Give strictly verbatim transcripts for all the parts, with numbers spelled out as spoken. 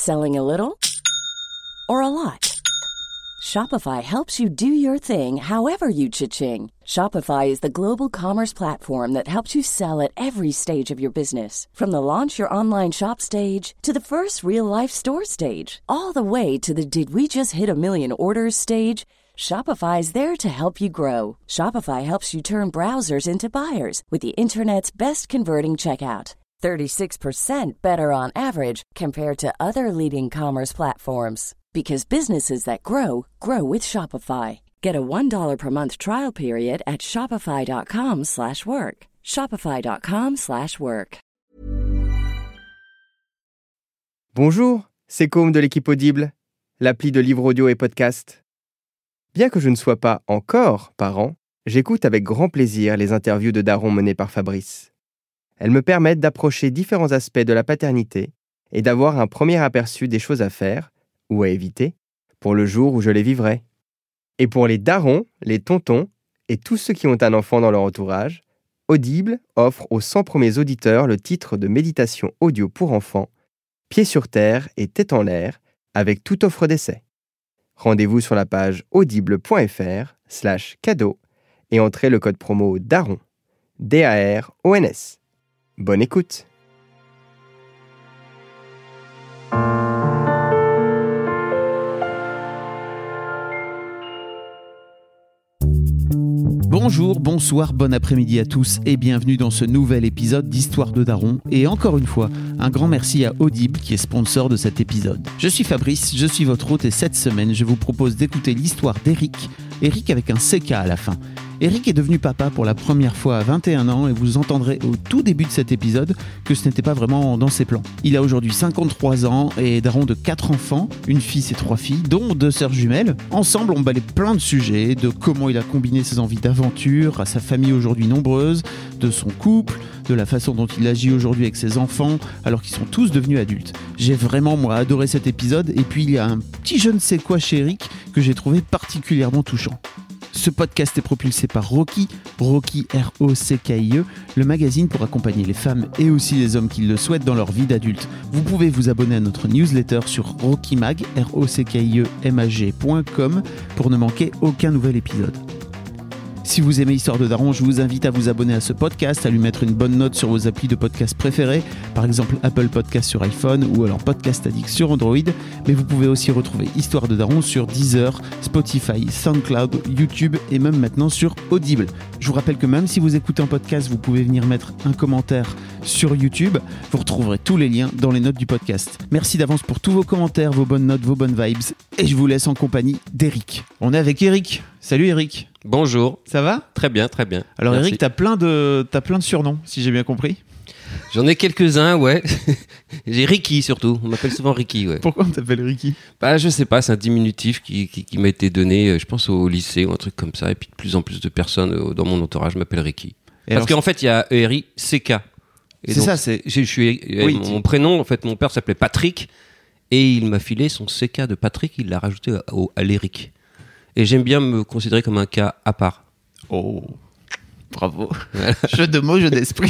Selling a little or a lot? Shopify helps you do your thing however you cha-ching. Shopify is the global commerce platform that helps you sell at every stage of your business. From the launch your online shop stage to the first real-life store stage, all the way to the did we just hit a million orders stage. Shopify is there to help you grow. Shopify helps you turn browsers into buyers with the internet's best converting checkout. thirty-six percent better on average compared to other leading commerce platforms. Because businesses that grow, grow with Shopify. Get a one dollar per month trial period at shopify.com slash work. Shopify.com slash work. Bonjour, c'est Côme de l'équipe Audible, l'appli de livres audio et podcast. Bien que je ne sois pas encore parent, j'écoute avec grand plaisir les interviews de darons menées par Fabrice. Elles me permettent d'approcher différents aspects de la paternité et d'avoir un premier aperçu des choses à faire, ou à éviter, pour le jour où je les vivrai. Et pour les darons, les tontons et tous ceux qui ont un enfant dans leur entourage, Audible offre aux cent premiers auditeurs le titre de méditation audio pour enfants, pieds sur terre et tête en l'air, avec toute offre d'essai. Rendez-vous sur la page audible.fr slash cadeau et entrez le code promo DARON, D A R O N S. Bonne écoute! Bonjour, bonsoir, bon après-midi à tous et bienvenue dans ce nouvel épisode d'Histoire de Daron. Et encore une fois, un grand merci à Audible qui est sponsor de cet épisode. Je suis Fabrice, je suis votre hôte et cette semaine, je vous propose d'écouter l'histoire d'Eric. Eric avec un C K à la fin. Eric est devenu papa pour la première fois à vingt et un ans et vous entendrez au tout début de cet épisode que ce n'était pas vraiment dans ses plans. Il a aujourd'hui cinquante-trois ans et est daron de quatre enfants, une fille et trois filles, dont deux sœurs jumelles. Ensemble, on balaie plein de sujets, de comment il a combiné ses envies d'aventure à sa famille aujourd'hui nombreuse, de son couple, de la façon dont il agit aujourd'hui avec ses enfants alors qu'ils sont tous devenus adultes. J'ai vraiment, moi, adoré cet épisode et puis il y a un petit je ne sais quoi chez Eric que j'ai trouvé particulièrement touchant. Ce podcast est propulsé par Rocky, Rocky R O C K I E, le magazine pour accompagner les femmes et aussi les hommes qui le souhaitent dans leur vie d'adulte. Vous pouvez vous abonner à notre newsletter sur rockymag, R O C K I E M A G point com pour ne manquer aucun nouvel épisode. Si vous aimez Histoire de Daron, je vous invite à vous abonner à ce podcast, à lui mettre une bonne note sur vos applis de podcast préférés, par exemple Apple Podcast sur iPhone ou alors Podcast Addict sur Android. Mais vous pouvez aussi retrouver Histoire de Daron sur Deezer, Spotify, SoundCloud, YouTube et même maintenant sur Audible. Je vous rappelle que même si vous écoutez un podcast, vous pouvez venir mettre un commentaire sur YouTube. Vous retrouverez tous les liens dans les notes du podcast. Merci d'avance pour tous vos commentaires, vos bonnes notes, vos bonnes vibes. Et je vous laisse en compagnie d'Eric. On est avec Eric. Salut Eric. Bonjour. Ça va ? Très bien, très bien. Alors Merci. Eric, t'as plein de t'as plein de surnoms, si j'ai bien compris. J'en ai quelques-uns, ouais. J'ai Ricky surtout. On m'appelle souvent Ricky, ouais. Pourquoi on t'appelle Ricky ? Bah, je sais pas, c'est un diminutif qui, qui, qui m'a été donné, je pense, au lycée ou un truc comme ça. Et puis de plus en plus de personnes dans mon entourage m'appellent Ricky. Et Parce alors, qu'en fait, il y a E R I C K. Et c'est donc, ça, c'est. Je suis. Oui, mon tu... prénom, en fait, mon père s'appelait Patrick. Et il m'a filé son C K de Patrick, il l'a rajouté à, à l'Eric. Et j'aime bien me considérer comme un cas à part. Oh, bravo. Jeu de mots, jeu d'esprit.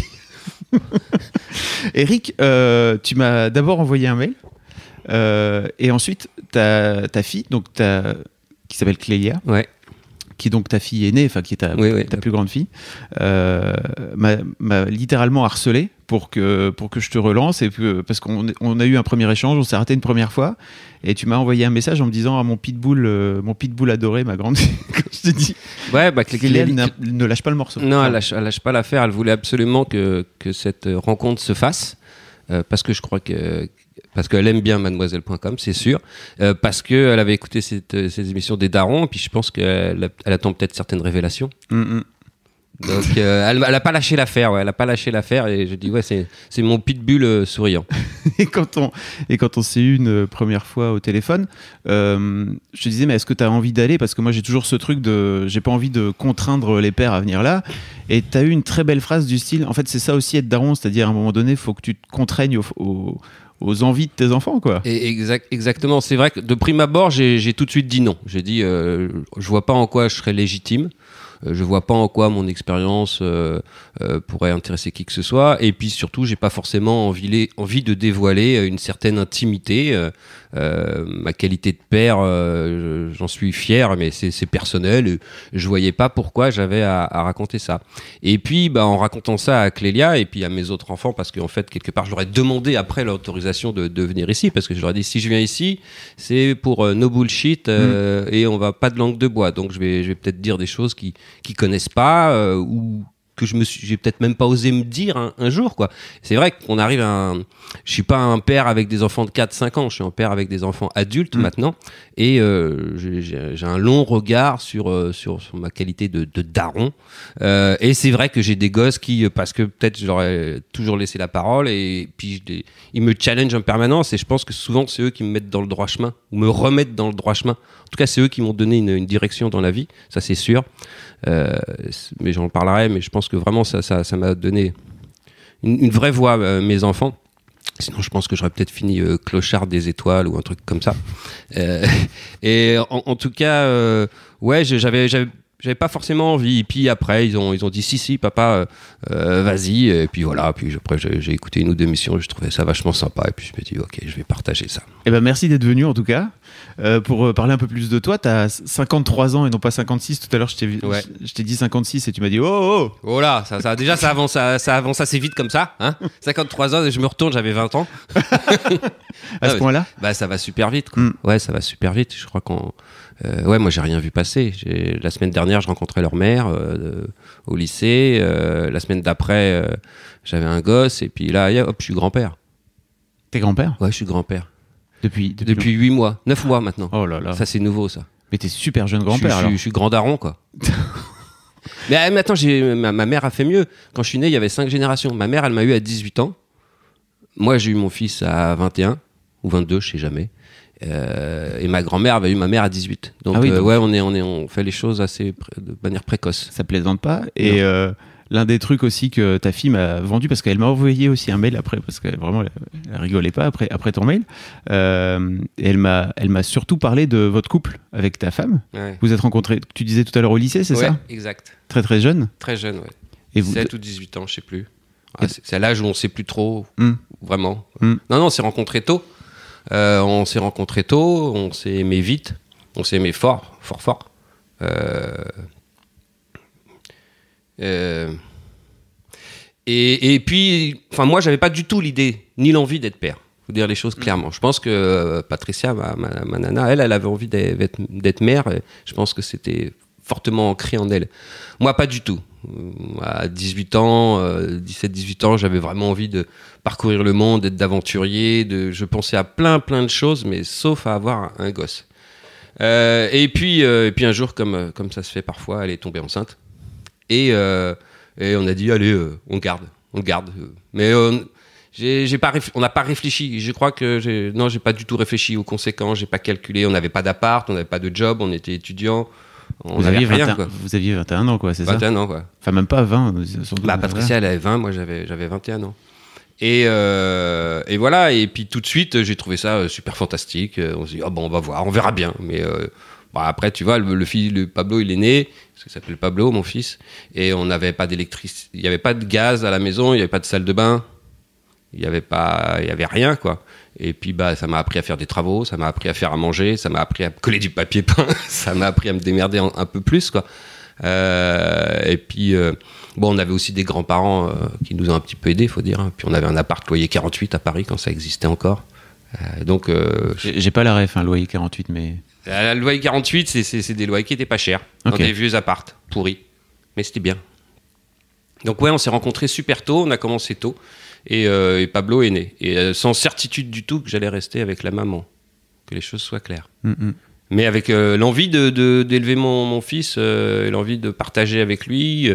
Eric, euh, tu m'as d'abord envoyé un mail euh, et ensuite ta, ta fille, donc ta, qui s'appelle Clélia, ouais. qui est donc ta fille aînée, enfin qui est ta, oui, oui. ta plus grande fille, euh, m'a, m'a littéralement harcelé pour que, pour que je te relance, et que, parce qu'on on a eu un premier échange, on s'est raté une première fois, et tu m'as envoyé un message en me disant ah, mon pitbull, euh, mon pitbull adoré, ma grande fille, quand je te dis. Ouais, bah, Clélia ne lâche pas le morceau. Non, elle lâche, elle lâche pas l'affaire. Elle voulait absolument que, que cette rencontre se fasse, euh, parce que je crois que. Parce qu'elle aime bien mademoiselle point com, c'est sûr. Euh, parce qu'elle avait écouté cette, ces émissions des darons, et puis je pense qu'elle elle attend peut-être certaines révélations. Mm-hmm. Donc, euh, elle n'a pas lâché l'affaire, ouais, elle n'a pas lâché l'affaire, et je dis, ouais, c'est, c'est mon pitbull euh, souriant. et, quand on, et quand on s'est eu une première fois au téléphone, euh, je te disais, mais est-ce que tu as envie d'aller ? Parce que moi, j'ai toujours ce truc de. J'ai pas envie de contraindre les pères à venir là. Et tu as eu une très belle phrase du style. En fait, c'est ça aussi être daron, c'est-à-dire à un moment donné, il faut que tu te contraignes au. au aux envies de tes enfants, quoi. Et exact, exactement. C'est vrai que de prime abord, j'ai, j'ai tout de suite dit non. J'ai dit, euh, je vois pas en quoi je serais légitime. je vois pas en quoi mon expérience euh, euh, pourrait intéresser qui que ce soit. Et puis surtout, j'ai pas forcément envie, envie de dévoiler une certaine intimité. Euh, euh, ma qualité de père, euh, j'en suis fier, mais c'est, c'est personnel. Je voyais pas pourquoi j'avais à, à raconter ça. Et puis, bah, en racontant ça à Clélia et puis à mes autres enfants, parce qu'en fait, quelque part, je leur ai demandé après l'autorisation de, de venir ici, parce que je leur ai dit, si je viens ici, c'est pour euh, no bullshit euh, mmh. et on va pas de langue de bois. Donc, je vais, je vais peut-être dire des choses qui qui connaissent pas euh, ou que je me suis, j'ai peut-être même pas osé me dire un, un jour, quoi. C'est vrai qu'on arrive à un, je suis pas un père avec des enfants de quatre cinq ans, je suis un père avec des enfants adultes mmh. maintenant, et euh, j'ai, j'ai un long regard sur, euh, sur, sur ma qualité de, de daron, euh, et c'est vrai que j'ai des gosses qui, parce que peut-être je leur ai toujours laissé la parole, et puis je les, ils me challengent en permanence, et je pense que souvent c'est eux qui me mettent dans le droit chemin, ou me remettent dans le droit chemin. En tout cas, c'est eux qui m'ont donné une, une direction dans la vie, ça c'est sûr. Euh, mais j'en parlerai, mais je pense que vraiment ça, ça, ça m'a donné une, une vraie voix, euh, mes enfants. Sinon, je pense que j'aurais peut-être fini euh, clochard des étoiles ou un truc comme ça. Euh, et en, en tout cas, euh, ouais, j'avais, j'avais, j'avais pas forcément envie. Et puis après, ils ont, ils ont dit si, si, papa, euh, vas-y. Et puis voilà. Puis après, j'ai, j'ai écouté une ou deux émissions. Je trouvais ça vachement sympa. Et puis je me dis, ok, je vais partager ça. Eh ben, merci d'être venu en tout cas. Euh, pour parler un peu plus de toi, tu as cinquante-trois ans et non pas cinquante-six. Tout à l'heure, je t'ai, ouais. je, je t'ai dit cinquantasix et tu m'as dit oh oh. Oh là, ça, ça, déjà, ça avance, ça, ça avance assez vite comme ça. Hein cinquante-trois ans, et je me retourne, j'avais vingt ans. À ce point-là bah, ça va super vite. Quoi. Mm. Ouais, ça va super vite. Je crois qu'on. Euh, ouais, moi, j'ai rien vu passer. J'ai... La semaine dernière, je rencontrais leur mère euh, au lycée. Euh, la semaine d'après, euh, j'avais un gosse. Et puis là, hop, je suis grand-père. T'es grand-père ? Ouais, je suis grand-père. Depuis, depuis, depuis huit mois, neuf mois maintenant. Oh là là. Ça, c'est nouveau, ça. Mais t'es super jeune grand-père, je, alors. Je, je suis grand daron, quoi. mais, mais attends, j'ai, ma, ma mère a fait mieux. Quand je suis né, il y avait cinq générations. Ma mère, elle m'a eu à dix-huit ans. Moi, j'ai eu mon fils à vingt et un ou vingt-deux, je sais jamais. Euh, et ma grand-mère avait eu ma mère à dix-huit. Donc, ah oui, euh, donc... ouais, on, est, on, est, on fait les choses assez pré- de manière précoce. Ça plaisante pas. Et euh, l'un des trucs aussi que ta fille m'a vendu, parce qu'elle m'a envoyé aussi un mail après, parce qu'elle vraiment, elle, elle rigolait pas après, après ton mail. Euh, et elle m'a, elle m'a surtout parlé de votre couple avec ta femme. Ouais. Vous êtes rencontrés, tu disais tout à l'heure, au lycée, c'est ouais, ça ? Exact. Très très jeune ? Très jeune, ouais. Et vous... sept ou dix-huit ans, je sais plus. Ah, c'est, c'est à l'âge où on sait plus trop, mm. vraiment. Mm. Non, non, on s'est rencontrés tôt. Euh, on s'est rencontrés tôt, on s'est aimé vite, on s'est aimé fort, fort, fort. Euh... Euh... Et, et puis, enfin, moi, j'avais pas du tout l'idée, ni l'envie d'être père. Faut dire les choses clairement. Je pense que euh, Patricia, ma, ma, ma nana, elle, elle avait envie d'être, d'être mère. Et je pense que c'était fortement ancré en elle. Moi, pas du tout. À dix-huit ans, euh, dix-sept dix-huit ans, j'avais vraiment envie de parcourir le monde, d'être d'aventurier. De, je pensais à plein, plein de choses, mais sauf à avoir un, un gosse. Euh, et, puis, euh, et puis un jour, comme, comme ça se fait parfois, elle est tombée enceinte. Et, euh, et on a dit, allez, euh, on garde, on garde. Mais euh, j'ai, j'ai pas réf- on n'a pas réfléchi. Je crois que j'ai, non, j'ai pas du tout réfléchi aux conséquences. J'ai pas calculé. On n'avait pas d'appart, on n'avait pas de job, on était étudiants. On vous, aviez rien, vingt et un, quoi. Vous aviez vingt et un ans, quoi, c'est vingt et un ça ? vingt et un ans, quoi. Enfin, même pas vingt. Bah, Patricia, elle avait vingt, moi j'avais, j'avais vingt et un ans. Et, euh, et voilà, et puis tout de suite, j'ai trouvé ça super fantastique. On s'est dit, oh, bon, on va voir, on verra bien. Mais euh, bah, après, tu vois, le, le, fils, le Pablo, il est né, parce qu'il s'appelle Pablo, mon fils, et on n'avait pas d'électricité, il n'y avait pas de gaz à la maison, il n'y avait pas de salle de bain, il n'y avait pas, il y avait rien, quoi. Et puis bah ça m'a appris à faire des travaux, ça m'a appris à faire à manger, ça m'a appris à coller du papier peint, ça m'a appris à me démerder un, un peu plus, quoi. Euh, et puis euh, bon, on avait aussi des grands-parents euh, qui nous ont un petit peu aidés, faut dire. Hein. Puis on avait un appart loyer quarante-huit à Paris quand ça existait encore. Euh, donc euh, j'ai, j'ai pas la ref, hein, loyer quarante-huit, mais le loyer quarante-huit, c'est, c'est, c'est des loyers qui étaient pas chers, okay. Dans des vieux apparts pourris, mais c'était bien. Donc ouais, on s'est rencontrés super tôt, on a commencé tôt. Et, euh, et Pablo est né. Et euh, sans certitude du tout que j'allais rester avec la maman. Que les choses soient claires. Mm-hmm. Mais avec euh, l'envie de, de, d'élever mon, mon fils, euh, et l'envie de partager avec lui.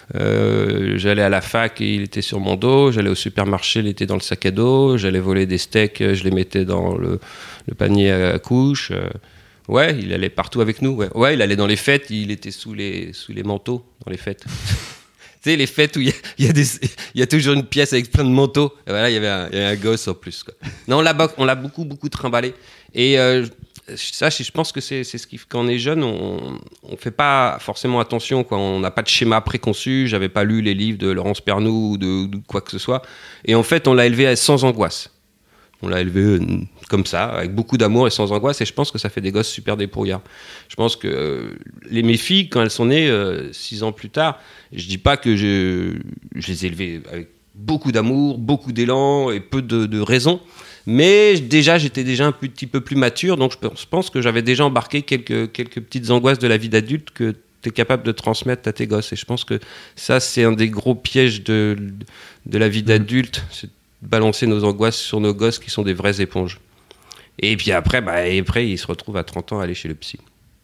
Euh, j'allais à la fac et il était sur mon dos. J'allais au supermarché, il était dans le sac à dos. J'allais voler des steaks, je les mettais dans le, le panier à couche. Euh, ouais, il allait partout avec nous. Ouais. ouais, il allait dans les fêtes, il était sous les, sous les manteaux dans les fêtes. Tu sais, les fêtes où il y, y, y a toujours une pièce avec plein de manteaux. Et voilà, il y avait un, y avait un gosse en plus, quoi. Non, on l'a, on l'a beaucoup, beaucoup trimballé. Et euh, ça, je pense que c'est, c'est ce qui, quand on est jeune, on ne fait pas forcément attention, quoi. On n'a pas de schéma préconçu. J'avais pas lu les livres de Laurence Pernoud ou de, de quoi que ce soit. Et en fait, on l'a élevé sans angoisse. On l'a élevé comme ça, avec beaucoup d'amour et sans angoisse. Et je pense que ça fait des gosses super débrouillards. Je pense que euh, les, mes filles, quand elles sont nées euh, six ans plus tard, je dis pas que je, je les ai élevées avec beaucoup d'amour, beaucoup d'élan et peu de, de raison. Mais déjà, j'étais déjà un petit peu plus mature, donc je pense que j'avais déjà embarqué quelques, quelques petites angoisses de la vie d'adulte que tu es capable de transmettre à tes gosses. Et je pense que ça, c'est un des gros pièges de, de la vie d'adulte, c'est de balancer nos angoisses sur nos gosses qui sont des vraies éponges. Et puis après, bah, et après ils se retrouvent à trente ans à aller chez le psy.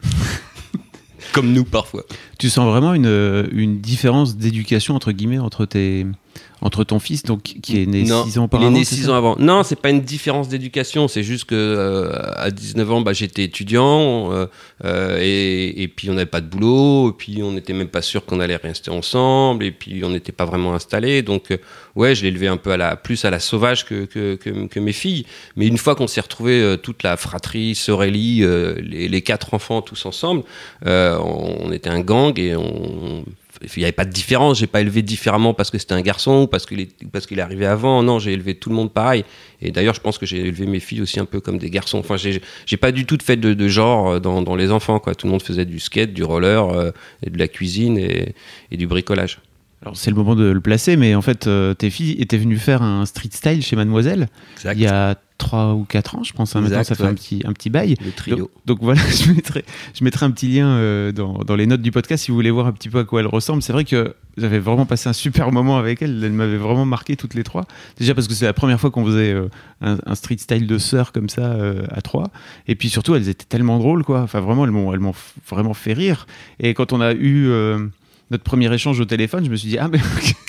Comme nous, parfois. Tu sens vraiment une, une différence d'éducation, entre guillemets, entre tes... Entre ton fils, donc, qui est né six ans auparavant. Il est né six ans avant. Non, c'est pas une différence d'éducation. C'est juste que euh, à dix-neuf ans, bah, j'étais étudiant euh, euh, et, et puis on n'avait pas de boulot. Et puis on n'était même pas sûr qu'on allait rester ensemble. Et puis on n'était pas vraiment installés. Donc euh, ouais, je l'ai élevé un peu à la plus à la sauvage que que, que, que mes filles. Mais une fois qu'on s'est retrouvés euh, toute la fratrie, Sorelli, euh, les, les quatre enfants tous ensemble, euh, on, on était un gang et on il n'y avait pas de différence, j'ai pas élevé différemment parce que c'était un garçon ou parce qu'il est, parce qu'il est arrivé avant, non, j'ai élevé tout le monde pareil. Et d'ailleurs, je pense que j'ai élevé mes filles aussi un peu comme des garçons. Enfin, j'ai, j'ai pas du tout de fait de, de genre dans, dans les enfants, quoi. Tout le monde faisait du skate, du roller, euh, et de la cuisine et, et du bricolage. Alors, c'est le moment de le placer, mais en fait, euh, tes filles étaient venues faire un street style chez Mademoiselle exact. Il y a trois ou quatre ans, je pense. Hein, maintenant, ça fait ouais. un, petit, un petit bail. Le trio. Donc, donc voilà, je mettrai, je mettrai un petit lien euh, dans, dans les notes du podcast si vous voulez voir un petit peu à quoi elles ressemblent. C'est vrai que j'avais vraiment passé un super moment avec elles. Elles m'avaient vraiment marqué toutes les trois. Déjà parce que c'est la première fois qu'on faisait euh, un, un street style de sœurs comme ça euh, à trois. Et puis surtout, elles étaient tellement drôles, quoi. Enfin, vraiment, elles m'ont, elles m'ont vraiment fait rire. Et quand on a eu euh, notre premier échange au téléphone, je me suis dit, ah, mais.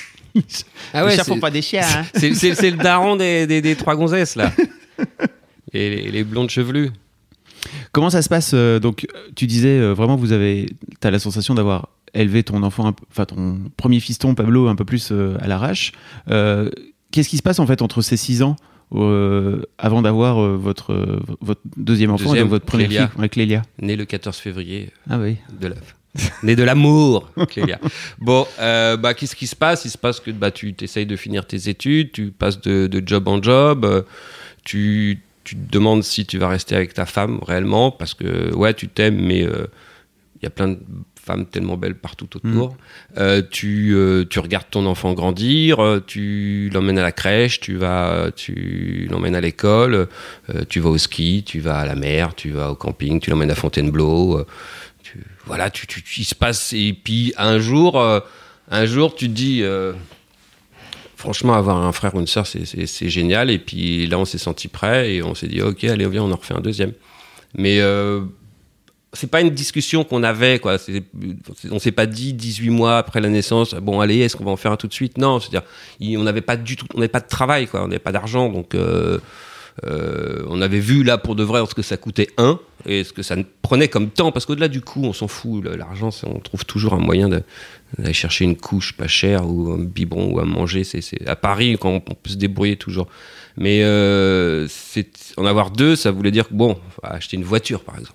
Ah ouais, les chats font pas des chiens. Hein. C'est, c'est, c'est le daron des, des, des trois gonzesses, là. Et les, les blondes chevelues. Comment ça se passe euh, donc, tu disais euh, vraiment, vous avez, t'as la sensation d'avoir élevé ton enfant, enfin ton premier fiston Pablo un peu plus euh, à l'arrache. Euh, qu'est-ce qui se passe en fait entre ces six ans euh, avant d'avoir euh, votre euh, votre deuxième enfant, deuxième, et donc votre première Clélia. fille, ouais, Clélia, née le quatorze février. Ah oui. De la. Né de l'amour, Clélia. Bon, euh, bah, qu'est-ce qui se passe ? Il se passe que bah, tu essayes de finir tes études, tu passes de, de job en job, euh, tu, tu te demandes si tu vas rester avec ta femme réellement, parce que ouais, tu t'aimes, mais il euh, y a plein de femmes tellement belles partout autour. Mmh. Euh, tu, euh, tu regardes ton enfant grandir, tu l'emmènes à la crèche, tu, vas, tu l'emmènes à l'école, euh, tu vas au ski, tu vas à la mer, tu vas au camping, tu l'emmènes à Fontainebleau. Euh, Tu, voilà, tu, tu, tu, il se passe, et puis un jour, euh, un jour tu te dis, euh, franchement, avoir un frère ou une sœur, c'est, c'est, c'est génial. Et puis là, on s'est senti prêt et on s'est dit, ok, allez, viens, on en refait un deuxième. Mais euh, c'est pas une discussion qu'on avait, quoi. C'est, on s'est pas dit dix-huit mois après la naissance, bon, allez, est-ce qu'on va en faire un tout de suite ? Non, c'est-à-dire, on n'avait pas du tout, on n'avait pas de travail, quoi. On n'avait pas d'argent, donc. Euh, Euh, on avait vu là pour de vrai ce que ça coûtait un et ce que ça prenait comme temps, parce qu'au-delà du coût on s'en fout, l'argent c'est, on trouve toujours un moyen de, d'aller chercher une couche pas chère ou un biberon ou à manger, c'est, c'est à Paris quand on, on peut se débrouiller toujours, mais euh, c'est, en avoir deux ça voulait dire que bon, faut acheter une voiture par exemple.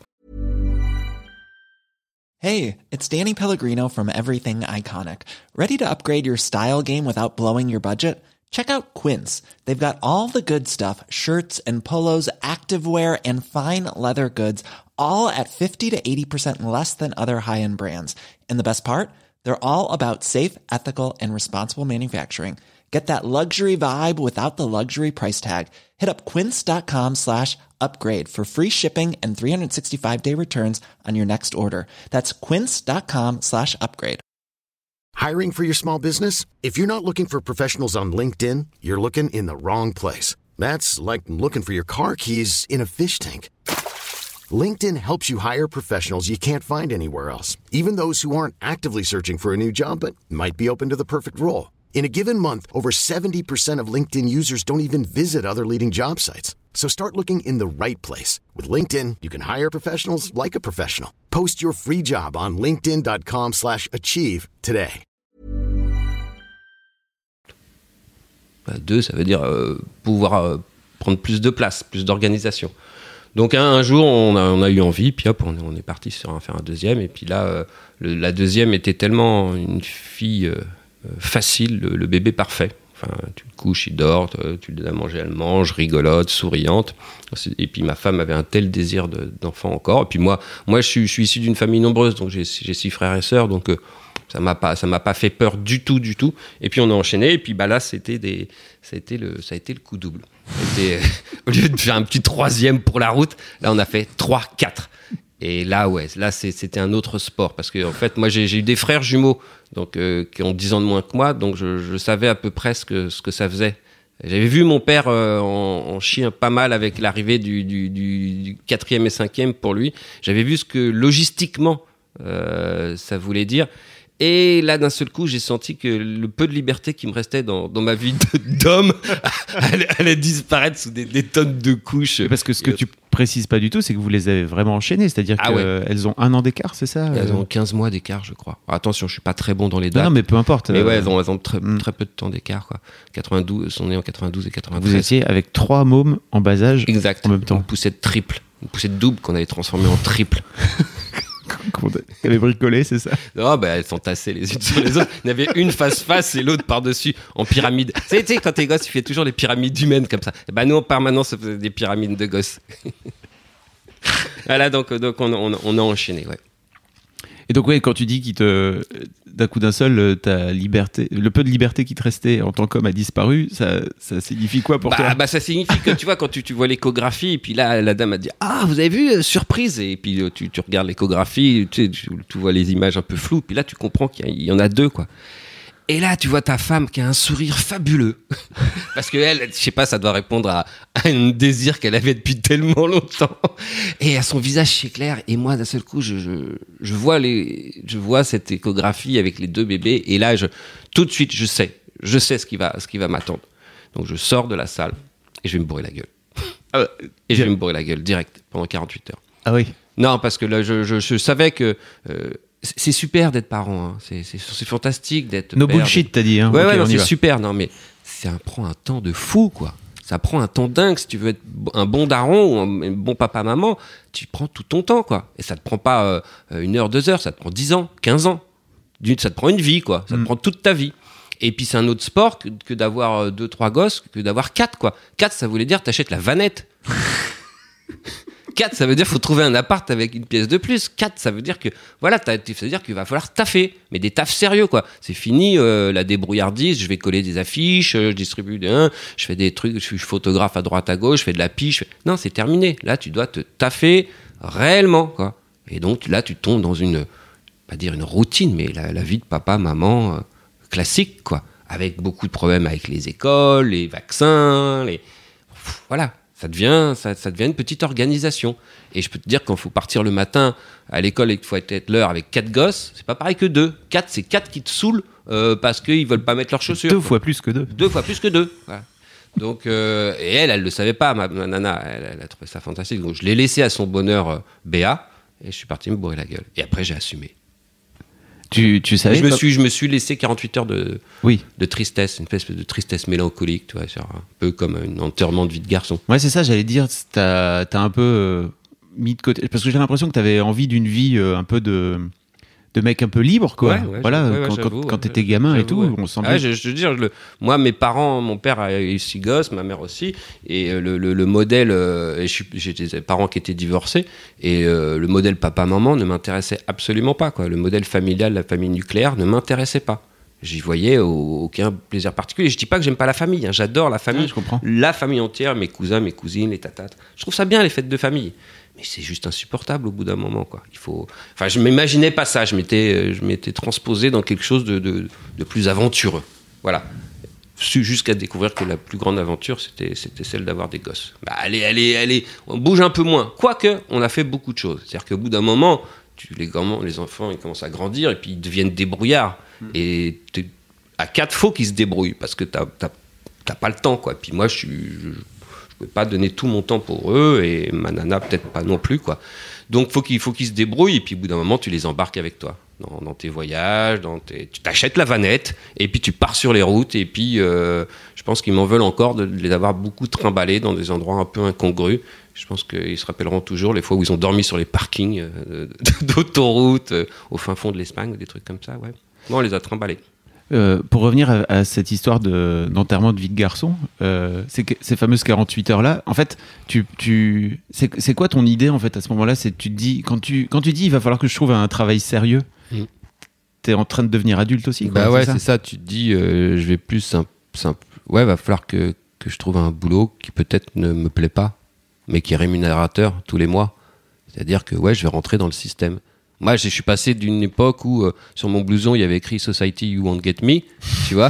Hey, it's Danny Pellegrino from Everything Iconic. Ready to upgrade your style game without blowing your budget? Check out Quince. They've got all the good stuff, shirts and polos, activewear, and fine leather goods, all at fifty to eighty percent less than other high-end brands. And the best part? They're all about safe, ethical, and responsible manufacturing. Get that luxury vibe without the luxury price tag. Hit up quince.com slash upgrade for free shipping and three sixty-five day returns on your next order. That's quince.com slash upgrade. Hiring for your small business? If you're not looking for professionals on LinkedIn, you're looking in the wrong place. That's like looking for your car keys in a fish tank. LinkedIn helps you hire professionals you can't find anywhere else, even those who aren't actively searching for a new job but might be open to the perfect role. In a given month, over seventy percent of LinkedIn users don't even visit other leading job sites. So start looking in the right place. With LinkedIn, you can hire professionals like a professional. Post your free job on linkedin.com slash achieve today. Deux, ça veut dire euh, pouvoir euh, prendre plus de place, plus d'organisation. Donc un, un jour, on a, on a eu envie, puis hop, on est, on est parti sur un, faire un deuxième. Et puis là, euh, le, la deuxième était tellement une fille euh, facile, le, le bébé parfait. Enfin, tu le couches, il dort, tu le donnes à manger, elle mange, rigolote, souriante. Et puis ma femme avait un tel désir de, d'enfant encore. Et puis moi, moi je, suis, je suis issu d'une famille nombreuse, donc j'ai, j'ai six frères et sœurs, donc euh, ça m'a pas, ça m'a pas fait peur du tout, du tout. Et puis on a enchaîné, et puis bah là, c'était des, ça a été le, ça a été le coup double. C'était, au lieu de faire un petit troisième pour la route, là on a fait trois, quatre. Et là, ouais, là c'est, c'était un autre sport, parce que en fait, moi j'ai, j'ai eu des frères jumeaux, donc euh, qui ont dix ans de moins que moi, donc je, je savais à peu près ce que, ce que ça faisait. J'avais vu mon père euh, en, en chier pas mal avec l'arrivée du, du, du, du quatrième et cinquième pour lui. J'avais vu ce que logistiquement euh, ça voulait dire. Et là, d'un seul coup, j'ai senti que le peu de liberté qui me restait dans, dans ma vie de, d'homme allait, allait disparaître sous des, des tonnes de couches. Parce que ce que tu précises pas du tout, c'est que vous les avez vraiment enchaînées. C'est-à-dire ah qu'elles ouais. ont un an d'écart, c'est ça ? Elles ont quinze mois d'écart, je crois. Alors, attention, je suis pas très bon dans les dates. Non, non mais peu importe. Mais ouais, elles ont, elles ont très, mm. très peu de temps d'écart, quoi. quatre-vingt-douze, sont nées en quatre-vingt-douze et quatre-vingt-treize. Vous étiez avec trois mômes en bas âge exact. En même temps. Une poussette triple. Une poussette double qu'on avait transformée en triple. Qu'on avait bricolé, c'est ça ? Non, bah, elles sont tassées les unes sur les autres. Il y en avait une face-face et l'autre par-dessus, en pyramide. Tu sais, tu sais, quand t'es gosse, tu fais toujours les pyramides humaines comme ça. Et bah, nous, en permanence, on faisait des pyramides de gosses. Voilà, donc, donc on, on, on a enchaîné, ouais. Et donc, ouais, quand tu dis qu'il te, d'un coup d'un seul, ta liberté, le peu de liberté qui te restait en tant qu'homme a disparu, ça, ça signifie quoi pour bah, toi ? Bah, ça signifie que tu vois, quand tu, tu vois l'échographie, et puis là, la dame a dit ah, vous avez vu, euh, surprise, et puis euh, tu, tu regardes l'échographie, tu, sais, tu, tu vois les images un peu floues, puis là, tu comprends qu'il y, a, il y en a deux, quoi. Et là, tu vois ta femme qui a un sourire fabuleux. Parce qu'elle, je sais pas, ça doit répondre à, à un désir qu'elle avait depuis tellement longtemps. Et à son visage s'éclaire. Et moi, d'un seul coup, je, je, je, vois les, je vois cette échographie avec les deux bébés. Et là, je, tout de suite, je sais. Je sais ce qui va, ce qui va m'attendre. Donc, je sors de la salle et je vais me bourrer la gueule. Ah, et je vais me bourrer la gueule direct pendant quarante-huit heures. Ah oui. Non, parce que là, je, je, je savais que... Euh, c'est super d'être parent, hein. c'est, c'est, c'est fantastique d'être no père. No bullshit, t'as dit. Hein. Ouais, okay, ouais, non, c'est va. super. Non, mais ça prend un temps de fou, quoi. Ça prend un temps dingue. Si tu veux être un bon daron ou un bon papa-maman, tu prends tout ton temps, quoi. Et ça te prend pas euh, une heure, deux heures, ça te prend dix ans, quinze ans. Ça te prend une vie, quoi. Ça te mm. prend toute ta vie. Et puis c'est un autre sport que, que d'avoir deux, trois gosses, que d'avoir quatre, quoi. Quatre, ça voulait dire t'achètes la vanette. quatre, ça veut dire qu'il faut trouver un appart avec une pièce de plus. quatre, ça veut dire que voilà, ça veut dire qu'il va falloir taffer, mais des tafs sérieux, quoi. C'est fini euh, la débrouillardise. Je vais coller des affiches, euh, je distribue des, hein, je fais des trucs, je suis photographe à droite à gauche, je fais de la piche. Fais... Non, c'est terminé. Là, tu dois te taffer réellement, quoi. Et donc là, tu tombes dans une, pas dire une routine, mais la, la vie de papa, maman euh, classique, quoi, avec beaucoup de problèmes avec les écoles, les vaccins, les voilà. Ça devient, ça, ça devient une petite organisation. Et je peux te dire, quand il faut partir le matin à l'école et qu'il faut être l'heure avec quatre gosses, c'est pas pareil que deux. Quatre, c'est quatre qui te saoulent euh, parce qu'ils veulent pas mettre leurs chaussures. Deux quoi. fois plus que deux. Deux fois plus que deux. Voilà. Donc, euh, et elle, elle le savait pas, ma, ma nana. Elle, elle a trouvé ça fantastique. Donc, je l'ai laissé à son bonheur euh, béat et je suis parti me bourrer la gueule. Et après, j'ai assumé. Tu, tu savais je me pas... suis, je me suis laissé quarante-huit heures de, oui. de tristesse, une espèce de tristesse mélancolique, tu vois, genre un peu comme un enterrement de vie de garçon. Ouais, c'est ça, j'allais dire, t'as, t'as un peu euh, mis de côté, parce que j'ai l'impression que t'avais envie d'une vie euh, un peu de, de mec un peu libre, quoi. Ouais, ouais, voilà, ouais, ouais, quand, j'avoue, quand, quand ouais, t'étais gamin j'avoue, et tout, ouais. on semblait... Ah, je, je veux dire, le, moi, mes parents, mon père a eu six gosses, ma mère aussi, et euh, le, le, le modèle, euh, et je, j'ai des parents qui étaient divorcés, et euh, le modèle papa-maman ne m'intéressait absolument pas, quoi. Le modèle familial, la famille nucléaire ne m'intéressait pas. J'y voyais aucun plaisir particulier. Je dis pas que j'aime pas la famille, hein. J'adore la famille, ouais, je comprends. La famille entière, mes cousins, mes cousines, les tatates. Je trouve ça bien, les fêtes de famille. Mais c'est juste insupportable au bout d'un moment, quoi. Il faut... Enfin, je m'imaginais pas ça. Je m'étais, je m'étais transposé dans quelque chose de, de, de plus aventureux. Voilà. Jusqu'à découvrir que la plus grande aventure, c'était, c'était celle d'avoir des gosses. Bah, allez, allez, allez, on bouge un peu moins. Quoique, on a fait beaucoup de choses. C'est-à-dire qu'au bout d'un moment, tu, les, les enfants, ils commencent à grandir et puis ils deviennent débrouillards. Mmh. Et à quatre, faut qu'ils se débrouillent parce que t'as, t'as, t'as pas le temps, quoi. Puis moi, je suis... Je, Je ne pouvais pas donner tout mon temps pour eux et ma nana peut-être pas non plus, quoi. Donc faut qu'il faut qu'ils se débrouillent et puis au bout d'un moment tu les embarques avec toi dans, dans tes voyages, dans tes... tu t'achètes la vanette et puis tu pars sur les routes et puis euh, je pense qu'ils m'en veulent encore de, de les avoir beaucoup trimballés dans des endroits un peu incongrus Je pense qu'ils se rappelleront toujours les fois où ils ont dormi sur les parkings euh, d'autoroute euh, au fin fond de l'Espagne, ou des trucs comme ça. Ouais. Bon, on les a trimballés. Euh, pour revenir à, à cette histoire de, d'enterrement de vie de garçon, euh, ces, ces fameuses quarante-huit heures-là, en fait, tu, tu, c'est, c'est quoi ton idée en fait à ce moment-là? C'est tu te dis quand tu quand tu dis il va falloir que je trouve un travail sérieux, mm. t'es en train de devenir adulte aussi. Quoi, bah ouais, c'est ça, c'est ça. Tu te dis, euh, je vais plus simple, simple. Ouais, va falloir que que je trouve un boulot qui peut-être ne me plaît pas, mais qui est rémunérateur tous les mois. C'est-à-dire que ouais, je vais rentrer dans le système. Moi, je suis passé d'une époque où, euh, sur mon blouson, il y avait écrit « Society, you won't get me », tu vois.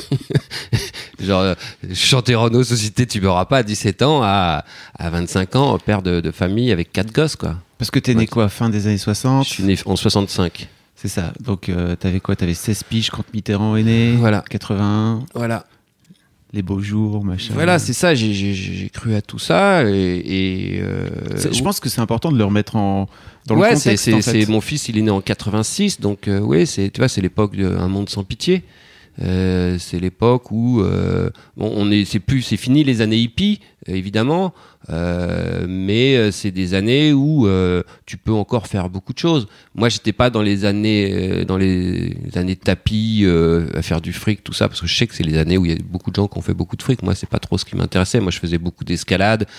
Genre, euh, chanter Renault, Société, tu m'auras pas, à dix-sept ans, à, à vingt-cinq ans, père de, de famille avec quatre gosses, quoi. Parce que t'es né ouais. quoi, fin des années soixante? Je suis né en soixante-cinq. C'est ça. Donc, euh, t'avais quoi? T'avais seize piges quand Mitterrand est né. Voilà. quatre-vingt-un. Voilà. Les beaux jours, machin. Voilà, c'est ça. J'ai, j'ai, j'ai cru à tout ça. Et, et euh, je pense que c'est important de le remettre en, dans ouais, le contexte. Ouais, c'est, en c'est, fait. c'est mon fils, il est né en quatre-vingt-six. Donc, euh, oui, c'est, tu vois, c'est l'époque d'un monde sans pitié. Euh, c'est l'époque où euh, bon, on est, c'est plus, c'est fini les années hippies, évidemment, euh, mais c'est des années où euh, tu peux encore faire beaucoup de choses. Moi, j'étais pas dans les années, euh, dans les années tapis euh, à faire du fric, tout ça, parce que je sais que c'est les années où il y a beaucoup de gens qui ont fait beaucoup de fric. Moi, c'est pas trop ce qui m'intéressait. Moi, je faisais beaucoup d'escalade,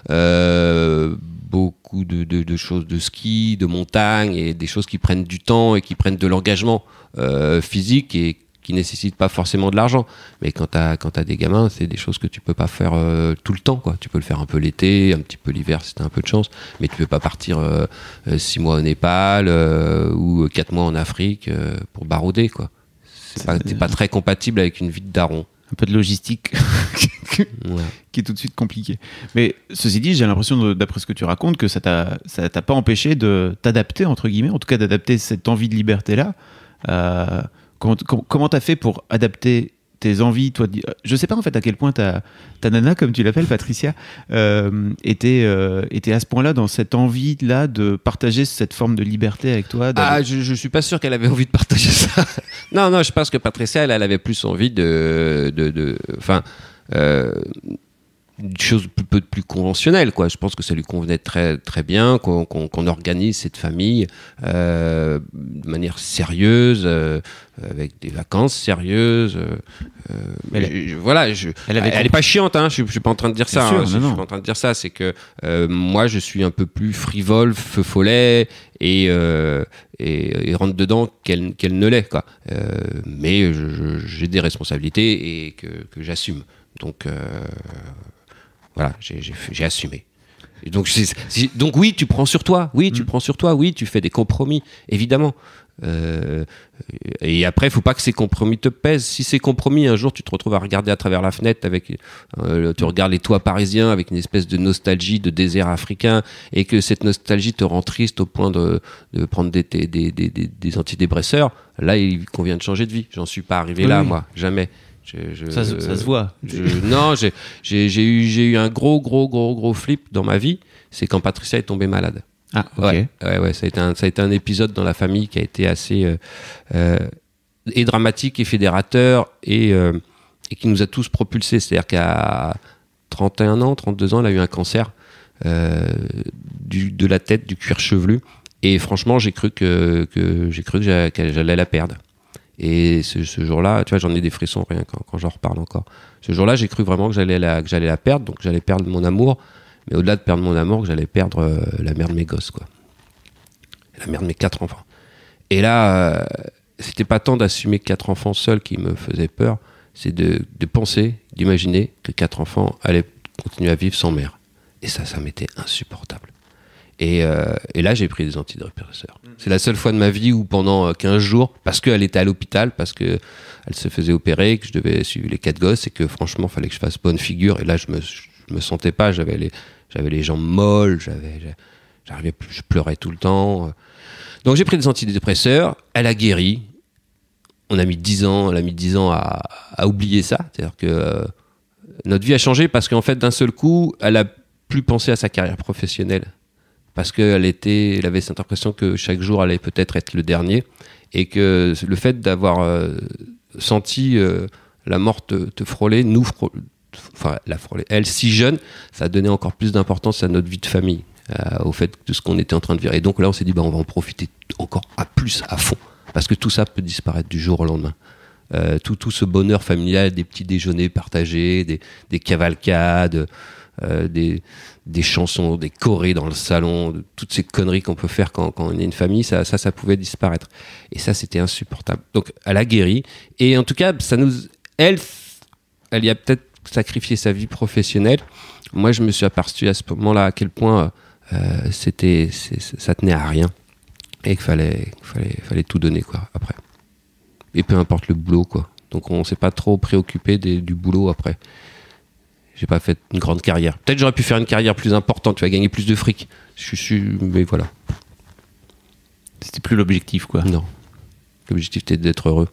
euh, beaucoup de, de, de choses de ski, de montagne, et des choses qui prennent du temps et qui prennent de l'engagement euh, physique et qui nécessitent pas forcément de l'argent, mais quand t'as quand t'as des gamins, c'est des choses que tu peux pas faire euh, tout le temps, quoi. Tu peux le faire un peu l'été, un petit peu l'hiver si t'as un peu de chance, mais tu peux pas partir euh, euh, six mois au Népal euh, ou quatre mois en Afrique euh, pour barouder, quoi. C'est pas, t'es pas très compatible avec une vie de daron. Un peu de logistique ouais. qui est tout de suite compliqué. Mais ceci dit, j'ai l'impression, de, d'après ce que tu racontes, que ça t'a ça t'a pas empêché de t'adapter, entre guillemets, en tout cas d'adapter cette envie de liberté là. Euh, Comment, comment t'as fait pour adapter tes envies, toi? Je sais pas en fait à quel point ta, ta nana, comme tu l'appelles, Patricia, euh, était, euh, était à ce point-là dans cette envie-là de partager cette forme de liberté avec toi. Ah, je, je suis pas sûr qu'elle avait envie de partager ça. non, non, je pense que Patricia, elle, elle avait plus envie de, de, de, enfin, euh, une chose plus, plus conventionnelle, quoi. Je pense que ça lui convenait très, très bien qu'on, qu'on, qu'on organise cette famille euh, de manière sérieuse, euh, avec des vacances sérieuses. Euh, elle, je, voilà, je, elle, elle, elle est pas chiante, hein. Je, je suis pas en train de dire ça. Sûr, hein, je, je suis pas en train de dire ça. C'est que euh, moi, je suis un peu plus frivole, feu follet et, euh, et, et rentre dedans qu'elle, qu'elle ne l'est, quoi. Euh, mais je, je, j'ai des responsabilités et que, que j'assume. Donc euh, voilà, j'ai, j'ai, j'ai assumé. Et donc, c'est, c'est, donc oui, tu prends sur toi. Oui, tu mmh. prends sur toi. Oui, tu fais des compromis, évidemment. Euh, et après, il faut pas que ces compromis te pèsent. Si ces compromis, un jour, tu te retrouves à regarder à travers la fenêtre, avec, euh, tu regardes les toits parisiens avec une espèce de nostalgie de désert africain, et que cette nostalgie te rend triste au point de, de prendre des, des, des, des, des antidépresseurs, là, il convient de changer de vie. J'en suis pas arrivé oui, là, oui. moi, jamais. Je, je, ça, ça se voit. Je, non, j'ai, j'ai, j'ai, eu, j'ai eu un gros, gros, gros, gros flip dans ma vie. C'est quand Patricia est tombée malade. Ah, ok. Ouais, ouais, ouais, ça a été un, ça a été un épisode dans la famille qui a été assez euh, euh, et dramatique et fédérateur et, euh, et qui nous a tous propulsés. C'est-à-dire qu'à trente et un ans, trente-deux ans, elle a eu un cancer euh, du, de la tête, du cuir chevelu. Et franchement, j'ai cru que, que j'ai cru que j'allais, que j'allais la perdre. Et ce, ce jour-là, tu vois, j'en ai des frissons rien quand, quand j'en reparle encore. Ce jour-là, j'ai cru vraiment que j'allais la, que j'allais la perdre, donc j'allais perdre mon amour, mais au-delà de perdre mon amour, que j'allais perdre euh, la mère de mes gosses, quoi. La mère de mes quatre enfants. Et là, euh, c'était pas tant d'assumer quatre enfants seuls qui me faisait peur, c'est de, de penser, d'imaginer que quatre enfants allaient continuer à vivre sans mère. Et ça, ça m'était insupportable. Et, euh, et là, j'ai pris des antidépresseurs. C'est la seule fois de ma vie où pendant quinze jours, parce qu'elle était à l'hôpital, parce qu'elle se faisait opérer, que je devais suivre les quatre gosses, et que franchement, il fallait que je fasse bonne figure. Et là, je me, je me sentais pas, j'avais les, j'avais les jambes molles, j'avais, j'arrivais plus, je pleurais tout le temps. Donc j'ai pris des antidépresseurs, elle a guéri. On a mis dix ans, elle a mis dix ans à, à oublier ça. C'est-à-dire que euh, notre vie a changé parce qu'en fait, d'un seul coup, elle a plus pensé à sa carrière professionnelle. Parce qu'elle était, elle avait cette impression que chaque jour allait peut-être être le dernier, et que le fait d'avoir euh, senti euh, la mort te, te frôler, nous frôler, enfin, la, elle, si jeune, ça a donné encore plus d'importance à notre vie de famille, euh, au fait de ce qu'on était en train de vivre. Et donc là, on s'est dit, bah, on va en profiter encore à plus, à fond, parce que tout ça peut disparaître du jour au lendemain. Euh, tout, tout ce bonheur familial, des petits déjeuners partagés, des, des cavalcades, euh, des, des chansons, des chorés dans le salon, de, toutes ces conneries qu'on peut faire quand, quand on est une famille, ça, ça, ça pouvait disparaître. Et ça, c'était insupportable. Donc, elle a guéri. Et en tout cas, ça nous, elle, elle y a peut-être sacrifié sa vie professionnelle. Moi, je me suis aperçu à ce moment-là à quel point euh, c'était, c'est, ça tenait à rien et qu'il fallait, fallait, fallait tout donner, quoi, après. Et peu importe le boulot, quoi. Donc on s'est pas trop préoccupé des, du boulot après. J'ai pas fait une grande carrière. Peut-être j'aurais pu faire une carrière plus importante, tu vas gagner plus de fric. Je suis, mais voilà. C'était plus l'objectif, quoi. Non. L'objectif était d'être heureux.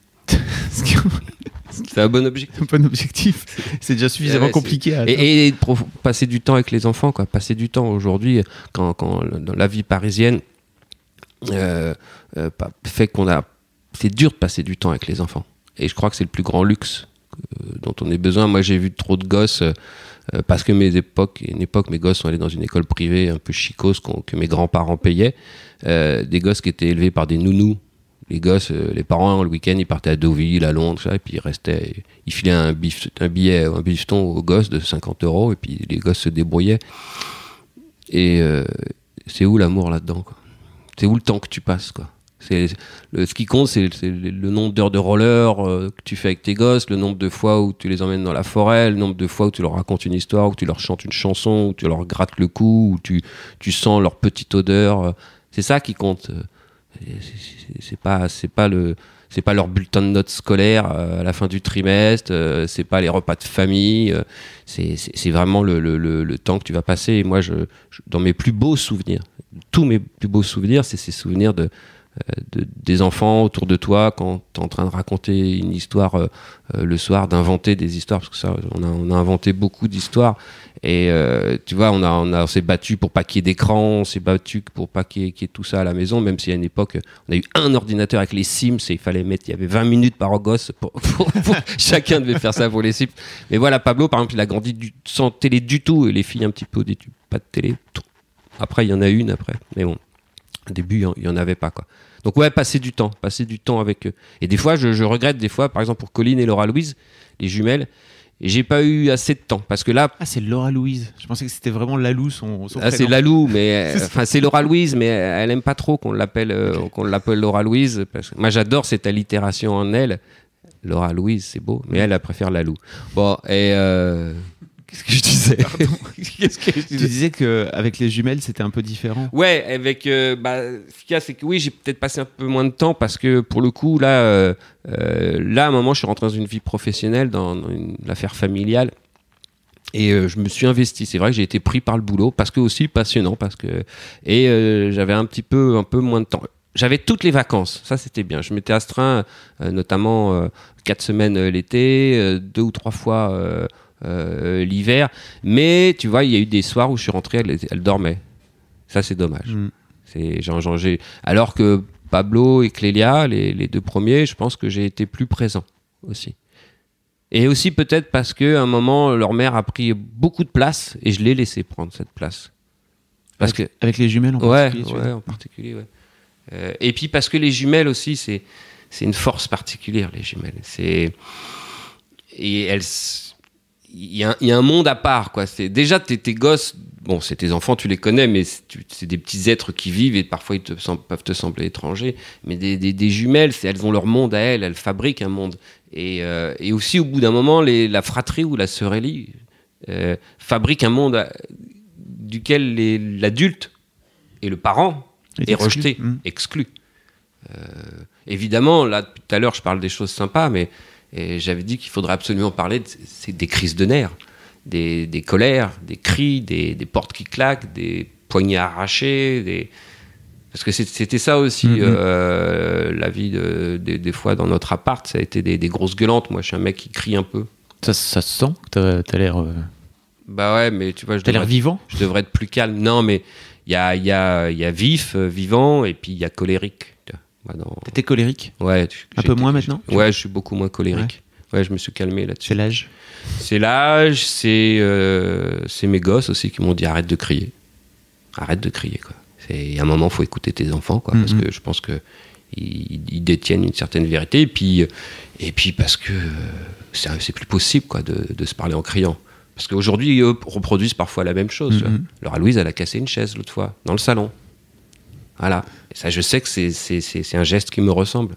C'est un bon objectif. Un bon objectif. C'est déjà suffisamment ouais, compliqué. À et, et pour passer du temps avec les enfants, quoi. Passer du temps aujourd'hui, quand, quand dans la vie parisienne, euh, euh, fait qu'on a c'est dur de passer du temps avec les enfants. Et je crois que c'est le plus grand luxe euh, dont on ait besoin. Moi, j'ai vu trop de gosses, euh, parce que mes époques, une époque, mes gosses sont allés dans une école privée un peu chicose que mes grands-parents payaient. Euh, des gosses qui étaient élevés par des nounous. Les gosses, euh, les parents, le week-end, ils partaient à Deauville, à Londres, ça, et puis ils restaient, ils filaient un, bif, un billet, un bifton aux gosses de cinquante euros, et puis les gosses se débrouillaient. Et euh, c'est où l'amour là-dedans, quoi ? C'est où le temps que tu passes, quoi ? C'est, le, ce qui compte, c'est, c'est le nombre d'heures de roller euh, que tu fais avec tes gosses, le nombre de fois où tu les emmènes dans la forêt, le nombre de fois où tu leur racontes une histoire, où tu leur chantes une chanson, où tu leur grattes le cou, où tu, tu sens leur petite odeur. C'est ça qui compte. C'est, c'est, c'est, pas, c'est, pas le, c'est pas leur bulletin de notes scolaire euh, à la fin du trimestre, euh, c'est pas les repas de famille, euh, c'est, c'est, c'est vraiment le, le, le, le temps que tu vas passer. Et moi, je, je, dans mes plus beaux souvenirs, tous mes plus beaux souvenirs, c'est ces souvenirs de De, des enfants autour de toi quand tu es en train de raconter une histoire euh, euh, le soir, d'inventer des histoires, parce que ça, on a, on a inventé beaucoup d'histoires. Et euh, tu vois, on, a, on, a, on s'est battu pour pas qu'il y ait d'écran, on s'est battu pour pas qu'il y ait, qu'il y ait tout ça à la maison, même si à une époque, on a eu un ordinateur avec les Sims et il fallait mettre, il y avait vingt minutes par gosse, pour, pour, pour, chacun devait faire ça pour les Sims. Mais voilà, Pablo, par exemple, il a grandi du, sans télé du tout, et les filles un petit peu au début, pas de télé. Tout. Après, il y en a une après, mais bon, au début, il y en avait pas, quoi. Donc ouais, passer du temps, passer du temps avec eux. Et des fois, je, je regrette des fois, par exemple pour Colline et Laura Louise, les jumelles, et j'ai pas eu assez de temps parce que là. Ah, c'est Laura Louise. Je pensais que c'était vraiment Lalou son, son ah, prénom. c'est Lalou, mais enfin c'est Laura Louise, mais elle aime pas trop qu'on l'appelle euh, okay. qu'on l'appelle Laura Louise. Parce que moi, j'adore cette allitération en elle. Laura Louise, c'est beau, mais elle, elle préfère Lalou. Bon, et euh... qu'est-ce que je disais Qu'est-ce que je disais Tu disais qu'avec les jumelles, c'était un peu différent. Ouais, avec. Euh, bah, ce qu'il y a, c'est que oui, j'ai peut-être passé un peu moins de temps parce que pour le coup, là, euh, euh, là à un moment, je suis rentré dans une vie professionnelle, dans, dans une affaire familiale. Et euh, je me suis investi. C'est vrai que j'ai été pris par le boulot parce que aussi passionnant. Parce que, et euh, j'avais un petit peu, un peu moins de temps. J'avais toutes les vacances, ça c'était bien. Je m'étais astreint, euh, notamment euh, quatre semaines euh, l'été, euh, deux ou trois fois. Euh, Euh, l'hiver, mais tu vois, il y a eu des soirs où je suis rentré, elle, elle dormait. Ça, c'est dommage. Mmh. C'est, j'ai, j'ai, alors que Pablo et Clélia, les, les deux premiers, je pense que j'ai été plus présent aussi. Et aussi peut-être parce qu'à un moment, leur mère a pris beaucoup de place et je l'ai laissé prendre cette place. Parce avec, que, avec les jumelles en ouais, particulier ouais, en particulier, ouais. Euh, et puis parce que les jumelles aussi, c'est, c'est une force particulière, les jumelles. C'est... Et elles... Il y, a un, il y a un monde à part, quoi. C'est, déjà, tes, tes gosses, bon, c'est tes enfants, tu les connais, mais c'est, tu, c'est des petits êtres qui vivent et parfois ils te, sem- peuvent te sembler étrangers. Mais des, des, des jumelles, c'est, elles ont leur monde à elles, elles fabriquent un monde. Et, euh, et aussi, au bout d'un moment, les, la fratrie ou la sœurellie euh, fabrique un monde à, duquel les, l'adulte et le parent est, est rejeté, mmh. exclu. Euh, évidemment, là, tout à l'heure, je parle des choses sympas, mais et j'avais dit qu'il faudrait absolument parler de, c'est des crises de nerfs, des, des colères, des cris, des, des portes qui claquent, des poignets arrachés, des... parce que c'était ça aussi, mm-hmm. euh, la vie de, de, des fois dans notre appart, ça a été des, des grosses gueulantes. Moi, je suis un mec qui crie un peu. Ça, ça se sent que t'as, t'as l'air... Euh... Bah ouais, mais tu vois... Je t'as l'air vivant. Je devrais être plus calme. Non, mais il y a, y a, y a vif, euh, vivant, et puis il y a colérique. Dans... T'étais colérique ? Ouais. Un peu été, moins maintenant ? Ouais, je suis beaucoup moins colérique. Ouais, je me suis calmé là-dessus. C'est l'âge ? C'est l'âge, c'est, euh, c'est mes gosses aussi qui m'ont dit arrête de crier. Arrête de crier, quoi. Il y a un moment, il faut écouter tes enfants, quoi, mm-hmm. parce que je pense qu'ils ils détiennent une certaine vérité. Et puis, et puis parce que c'est, c'est plus possible, quoi, de, de se parler en criant. Parce qu'aujourd'hui, eux reproduisent parfois la même chose. Mm-hmm. Laura Louise, elle a cassé une chaise l'autre fois, dans le salon. Voilà. Et ça, je sais que c'est, c'est, c'est, c'est un geste qui me ressemble.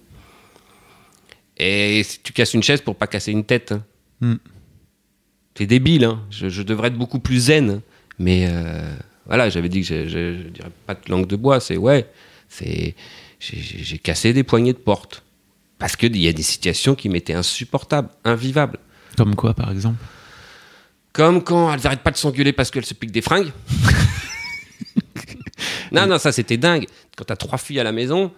Et si tu casses une chaise pour pas casser une tête, hein. mm. T'es débile, hein. je, je devrais être beaucoup plus zen. Mais euh, voilà, j'avais dit que je, je, je dirais pas de langue de bois, c'est ouais, c'est, j'ai, j'ai cassé des poignées de porte. Parce qu'il y a des situations qui m'étaient insupportables, invivables. Comme quoi, par exemple ? Comme quand elles n'arrêtent pas de s'engueuler parce qu'elles se piquent des fringues. non, non, ça c'était dingue. Quand t'as trois filles à la maison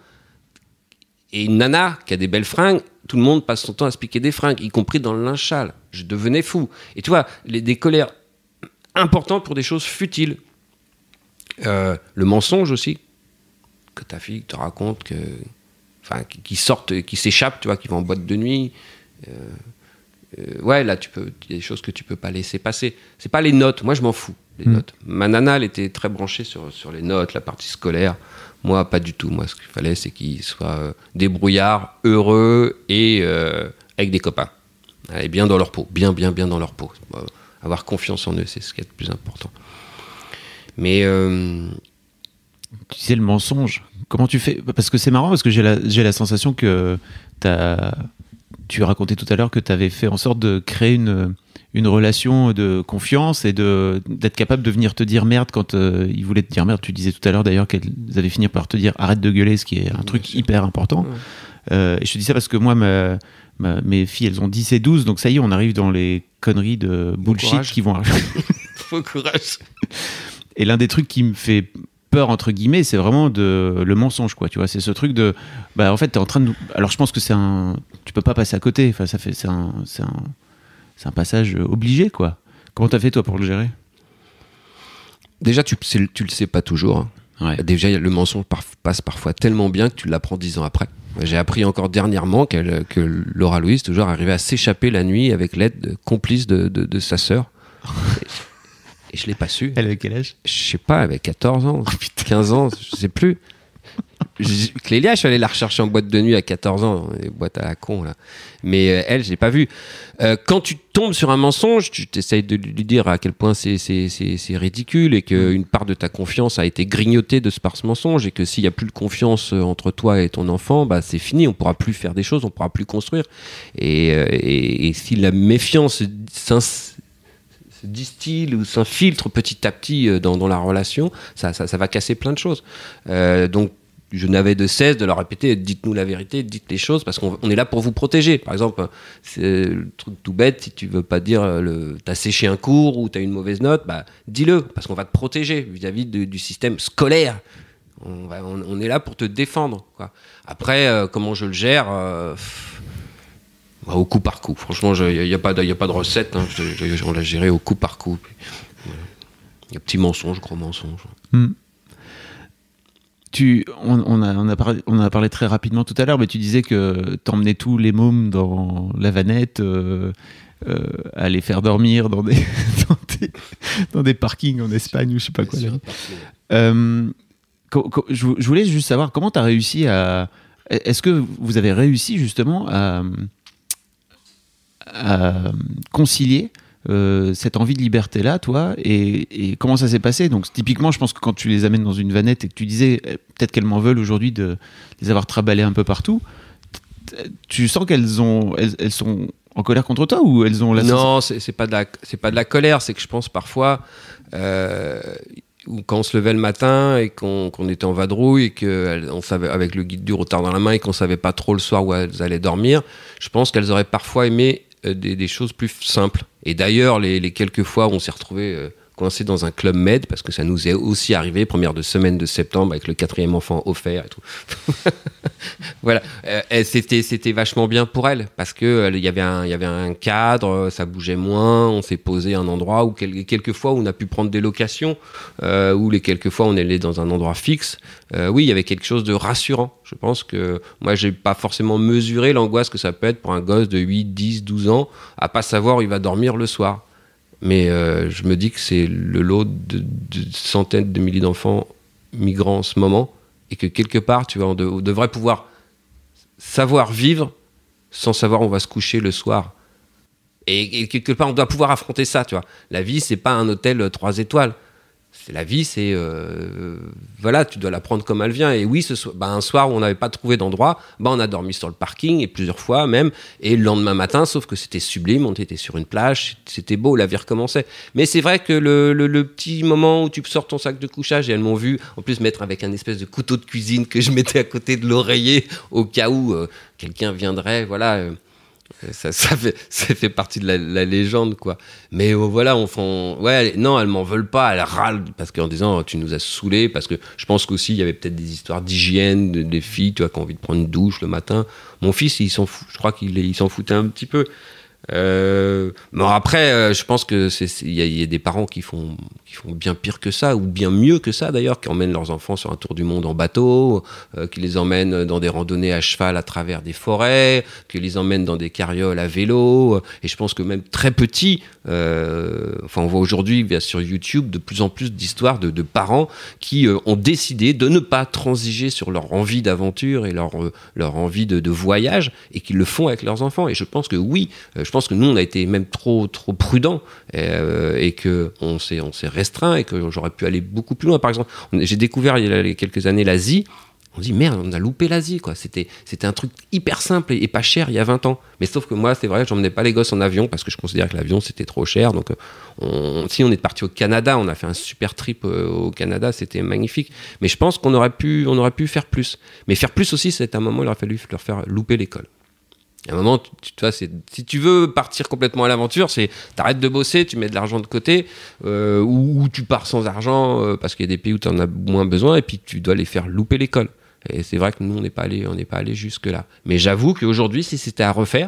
et une nana qui a des belles fringues, tout le monde passe son temps à se piquer des fringues, y compris dans le linge sale. Je devenais fou. Et tu vois, les, des colères importantes pour des choses futiles. Euh, le mensonge aussi, que ta fille te raconte, que, enfin, qui, qui sortent, qui s'échappent, tu vois, qui vont en boîte de nuit. Euh, euh, ouais, là, tu peux, il y a des choses que tu peux pas laisser passer. C'est pas les notes. Moi, je m'en fous. Les mmh. notes. Ma nana, elle était très branchée sur sur les notes, la partie scolaire. Moi, pas du tout. Moi, ce qu'il fallait, c'est qu'ils soient euh, débrouillards, heureux et euh, avec des copains. Et bien dans leur peau. Bien, bien, bien dans leur peau. Euh, avoir confiance en eux, c'est ce qui est le plus important. Mais... Euh... Tu disais le mensonge. Comment tu fais ? Parce que c'est marrant, parce que j'ai la, j'ai la sensation que t'as... tu racontais tout à l'heure que tu avais fait en sorte de créer une, une relation de confiance et de, d'être capable de venir te dire merde quand euh, ils voulaient te dire merde. Tu disais tout à l'heure d'ailleurs qu'elles avaient fini par te dire arrête de gueuler, ce qui est un ouais, truc hyper important. Ouais. Euh, et je te dis ça parce que moi, ma, ma, mes filles, elles ont dix et douze, donc ça y est, on arrive dans les conneries de bullshit qui vont arriver. Faut courage. Et l'un des trucs qui me fait peur, entre guillemets, c'est vraiment de, le mensonge, quoi. Tu vois, c'est ce truc de, bah, en fait, t'es en train de nous... Alors, je pense que c'est un... Tu peux pas passer à côté. Enfin, ça fait... C'est un... C'est un... C'est un passage obligé, quoi. Comment t'as fait, toi, pour le gérer ? Déjà, tu, tu le sais pas toujours. Hein. Ouais. Déjà, le mensonge par, passe parfois tellement bien que tu l'apprends dix ans après. J'ai appris encore dernièrement qu'elle, que Laura Louise, toujours, arrivait à s'échapper la nuit avec l'aide de, complice de, de, de sa sœur. Et je l'ai pas su. Elle avait quel âge ? Je sais pas, elle avait quatorze ans, oh, quinze ans, je sais plus. Je, Clélia, je suis allé la rechercher en boîte de nuit à quatorze ans, les boîtes à la con là. Mais euh, elle, je l'ai pas vue. Euh, quand tu tombes sur un mensonge, tu t'essayes de lui dire à quel point c'est, c'est, c'est, c'est ridicule et qu'une part de ta confiance a été grignotée de ce, par ce mensonge et que s'il y a plus de confiance entre toi et ton enfant, bah c'est fini, on pourra plus faire des choses, on pourra plus construire. Et, euh, et, et si la méfiance s'ins- se distille ou s'infiltre petit à petit dans, dans la relation, ça, ça, ça va casser plein de choses. Euh, donc je n'avais de cesse de leur répéter, dites-nous la vérité, dites les choses, parce qu'on on est là pour vous protéger. Par exemple, c'est le truc tout bête, si tu veux pas dire le, t'as séché un cours ou t'as une mauvaise note, bah dis-le, parce qu'on va te protéger vis-à-vis de, du système scolaire. On, va, on, on est là pour te défendre, quoi. Après, euh, comment je le gère euh, bah, au coup par coup. Franchement, il n'y a, a pas de recette, hein. je, je, on l'a géré au coup par coup. Il y a petit mensonge, gros mensonge. Mm. Tu, on, on, a, on, a parlé, on a parlé très rapidement tout à l'heure, mais tu disais que t'emmenais tous les mômes dans la vanette, euh, euh, à les faire dormir dans des, dans, des, dans des parkings en Espagne ou je sais pas quoi. Là. Euh, co- co- je, je voulais juste savoir comment t'as réussi à... Est-ce que vous avez réussi justement à, à concilier Euh, cette envie de liberté là, toi, et, et comment ça s'est passé? Donc typiquement, je pense que quand tu les amènes dans une vanette et que tu disais eh, peut-être qu'elles m'en veulent aujourd'hui de les avoir traballées un peu partout, tu sens qu'elles ont, elles, elles sont en colère contre toi ou elles ont la non, c'est, c'est pas de la, c'est pas de la colère, c'est que je pense parfois euh, quand on se levait le matin et qu'on, qu'on était en vadrouille et qu'on savait avec le guide du retard dans la main et qu'on savait pas trop le soir où elles allaient dormir, je pense qu'elles auraient parfois aimé Des, des choses plus simples. Et d'ailleurs, les, les quelques fois où on s'est retrouvés euh, coincés dans un club med, parce que ça nous est aussi arrivé, première de semaine de septembre, avec le quatrième enfant offert et tout. Voilà, euh, c'était c'était vachement bien pour elle parce que euh, il y avait un il y avait un cadre, ça bougeait moins, on s'est posé à un endroit où quel, quelques fois on a pu prendre des locations, euh, ou les quelques fois on est allé dans un endroit fixe. Euh, oui, il y avait quelque chose de rassurant. Je pense que moi j'ai pas forcément mesuré l'angoisse que ça peut être pour un gosse de huit, dix, douze ans à pas savoir où il va dormir le soir. Mais euh, je me dis que c'est le lot de, de centaines de milliers d'enfants migrants en ce moment. Et que quelque part, tu vois, on, de, on devrait pouvoir savoir vivre sans savoir où on va se coucher le soir. Et, et quelque part, on doit pouvoir affronter ça, tu vois. La vie, c'est pas un hôtel trois étoiles. C'est la vie, c'est euh, voilà, tu dois la prendre comme elle vient. Et oui, ce so- bah, un soir où on n'avait pas trouvé d'endroit, bah, on a dormi sur le parking et plusieurs fois même. Et le lendemain matin, sauf que c'était sublime, on était sur une plage, c'était beau, la vie recommençait. Mais c'est vrai que le, le, le petit moment où tu sors ton sac de couchage, et elles m'ont vu en plus mettre avec un espèce de couteau de cuisine que je mettais à côté de l'oreiller au cas où euh, quelqu'un viendrait, voilà. Euh, Ça, ça, fait, ça fait partie de la, la légende, quoi. Mais euh, voilà, on, on, ouais, non, elles m'en veulent pas, elles râlent parce qu'en disant tu nous as saoulés, parce que je pense qu'aussi il y avait peut-être des histoires d'hygiène, de, des filles, tu vois, qui ont envie de prendre une douche le matin. Mon fils, il s'en fout, je crois qu'il il s'en foutait un petit peu. Euh, bon après, euh, je pense que c'est il y, y a des parents qui font qui font bien pire que ça ou bien mieux que ça d'ailleurs, qui emmènent leurs enfants sur un tour du monde en bateau, euh, qui les emmènent dans des randonnées à cheval à travers des forêts, qui les emmènent dans des carrioles à vélo. Et je pense que même très petits, euh, enfin on voit aujourd'hui sur YouTube de plus en plus d'histoires de, de parents qui euh, ont décidé de ne pas transiger sur leur envie d'aventure et leur euh, leur envie de, de voyage et qui le font avec leurs enfants. Et je pense que oui, euh, je pense que nous on a été même trop trop prudents euh, et que on s'est on s'est restreint et que j'aurais pu aller beaucoup plus loin. Par exemple, on, j'ai découvert il y a quelques années l'Asie. On dit merde, on a loupé l'Asie, quoi. C'était, c'était un truc hyper simple et, et pas cher il y a vingt ans. Mais sauf que moi, c'est vrai, j'emmenais pas les gosses en avion parce que je considérais que l'avion c'était trop cher. Donc, on, si on est parti au Canada, on a fait un super trip au Canada, c'était magnifique. Mais je pense qu'on aurait pu, on aurait pu faire plus. Mais faire plus aussi, c'est un moment, il aurait fallu leur faire louper l'école. À un moment, tu, tu vois, c'est, si tu veux partir complètement à l'aventure, c'est t'arrêtes de bosser, tu mets de l'argent de côté, euh, ou, ou tu pars sans argent euh, parce qu'il y a des pays où tu en as moins besoin et puis tu dois les faire louper l'école. Et c'est vrai que nous, on n'est pas allé, on n'est pas allé jusque là. Mais j'avoue qu'aujourd'hui, si c'était à refaire,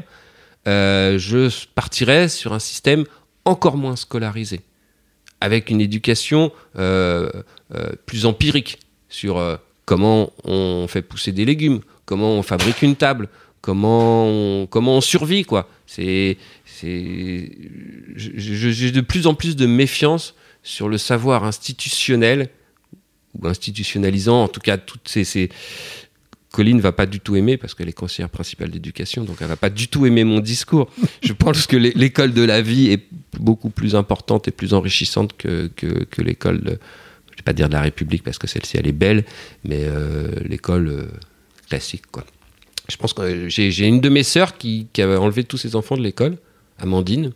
euh, je partirais sur un système encore moins scolarisé, avec une éducation euh, euh, plus empirique sur euh, comment on fait pousser des légumes, comment on fabrique une table. Comment on, comment on survit, quoi. C'est, c'est, je, je, j'ai de plus en plus de méfiance sur le savoir institutionnel ou institutionnalisant. En tout cas, toutes ces, ces... Colline va pas du tout aimer parce qu'elle est conseillère principale d'éducation, donc elle va pas du tout aimer mon discours. Je pense que l'école de la vie est beaucoup plus importante et plus enrichissante que, que, que l'école, de, je vais pas dire de la République parce que celle-ci elle est belle, mais euh, l'école euh, classique, quoi. Je pense que j'ai, j'ai une de mes sœurs qui, qui avait enlevé tous ses enfants de l'école, Amandine,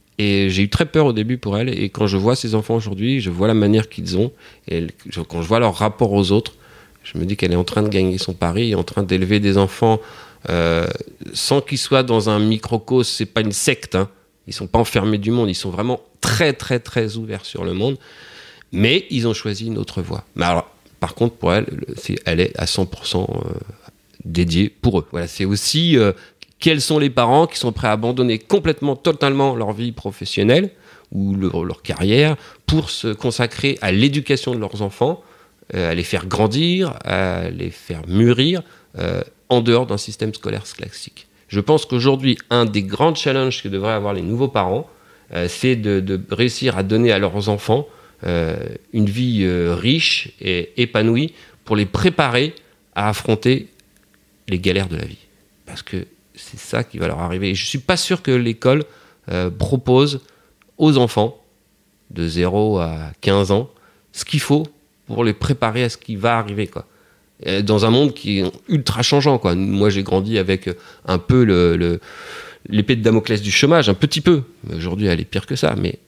et j'ai eu très peur au début pour elle. Et quand je vois ses enfants aujourd'hui, je vois la manière qu'ils ont, et elle, quand je vois leur rapport aux autres, je me dis qu'elle est en train de gagner son pari, en train d'élever des enfants euh, sans qu'ils soient dans un microcosme. C'est pas une secte, hein. Ils sont pas enfermés du monde, ils sont vraiment très très très ouverts sur le monde, mais ils ont choisi une autre voie. Mais alors, par contre, pour elle, c'est, elle est à cent pour cent euh, dédié pour eux. Voilà, c'est aussi euh, quels sont les parents qui sont prêts à abandonner complètement, totalement leur vie professionnelle ou leur, leur carrière pour se consacrer à l'éducation de leurs enfants, euh, à les faire grandir, à les faire mûrir euh, en dehors d'un système scolaire classique. Je pense qu'aujourd'hui, un des grands challenges que devraient avoir les nouveaux parents, euh, c'est de, de réussir à donner à leurs enfants euh, une vie euh, riche et épanouie pour les préparer à affronter les galères de la vie. Parce que c'est ça qui va leur arriver. Et je ne suis pas sûr que l'école euh, propose aux enfants de zéro à quinze ans ce qu'il faut pour les préparer à ce qui va arriver, quoi. Et dans un monde qui est ultra changeant, quoi. Moi, j'ai grandi avec un peu le, le, l'épée de Damoclès du chômage, un petit peu. Mais aujourd'hui, elle est pire que ça. Mais,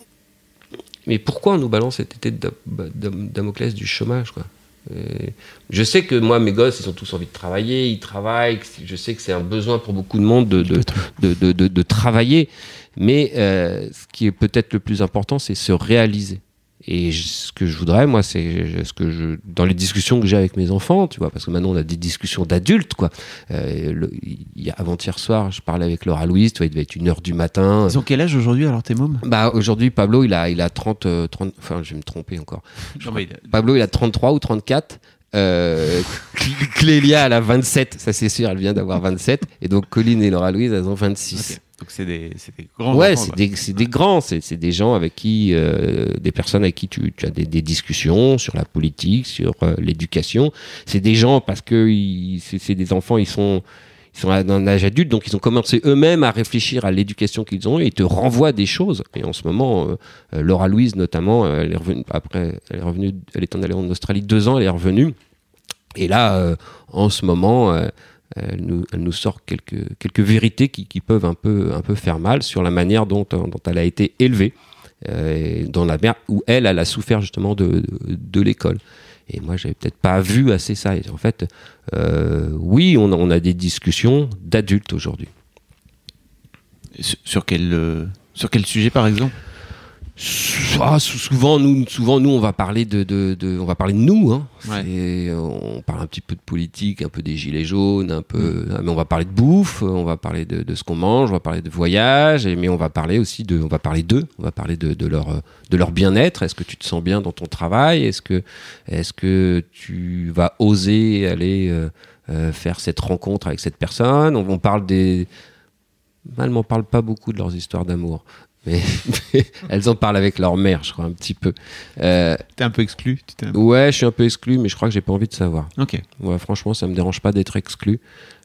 mais pourquoi on nous balance cette épée de Damoclès du chômage, quoi? Et je sais que moi, mes gosses, ils ont tous envie de travailler, ils travaillent. Je sais que c'est un besoin pour beaucoup de monde de, de, de, de, de, de travailler. Mais euh, ce qui est peut-être le plus important, c'est se réaliser. et je, ce que je voudrais, moi, c'est ce que je, dans les discussions que j'ai avec mes enfants, tu vois, parce que maintenant on a des discussions d'adultes, quoi. Euh, le, il y a, avant-hier soir, je parlais avec Laura Louise, tu vois, il devait être une heure du matin. Ils ont quel âge aujourd'hui, alors, tes mômes ? Bah, aujourd'hui, Pablo, il a, il a trente, trente, enfin, je vais me tromper encore. Non, mais il a... Pablo, il a trente-trois ou trente-quatre. Euh, Clélia, elle a vingt-sept, ça c'est sûr, elle vient d'avoir vingt-sept. Et donc, Colline et Laura Louise, elles ont vingt-six. Okay. Donc c'est des, c'est des grands ouais, enfants. c'est quoi. des, c'est des grands, c'est, c'est des gens avec qui, euh, des personnes avec qui tu, tu as des, des discussions sur la politique, sur euh, l'éducation. C'est des gens parce que ils, c'est, c'est des enfants, ils sont, ils sont dans un âge adulte, donc ils ont commencé eux-mêmes à réfléchir à l'éducation qu'ils ont et ils te renvoient des choses. Et en ce moment, euh, Laura Louise notamment, elle est revenue après, elle est revenue, elle est en allée en Australie deux ans, elle est revenue. Et là, euh, en ce moment. Euh, Elle nous, elle nous sort quelques, quelques vérités qui, qui peuvent un peu, un peu faire mal sur la manière dont, dont elle a été élevée, euh, dans la mer où elle, elle a souffert justement de, de, de l'école. Et moi, j'avais peut-être pas vu assez ça. Et en fait, euh, oui, on a, on a des discussions d'adultes aujourd'hui. Sur, sur, quel, euh, sur quel sujet, par exemple ? Ah, souvent, nous, souvent, nous, on va parler de, de, de on va parler de nous. Hein. Ouais. C'est, on parle un petit peu de politique, un peu des gilets jaunes, un peu. Mmh. Mais on va parler de bouffe, on va parler de, de ce qu'on mange, on va parler de voyage, et, mais on va parler aussi de, on va parler d'eux, on va parler de, de leur, de leur bien-être. Est-ce que tu te sens bien dans ton travail ? Est-ce que, est-ce que tu vas oser aller euh, euh, faire cette rencontre avec cette personne ? On, on parle des. Elles m'en parlent pas beaucoup de leurs histoires d'amour. Mais, mais elles en parlent avec leur mère, je crois, un petit peu. Euh, T'es un peu exclu tu t'es un... Ouais, je suis un peu exclu, mais je crois que j'ai pas envie de savoir. Ok. Ouais, franchement, ça me dérange pas d'être exclu.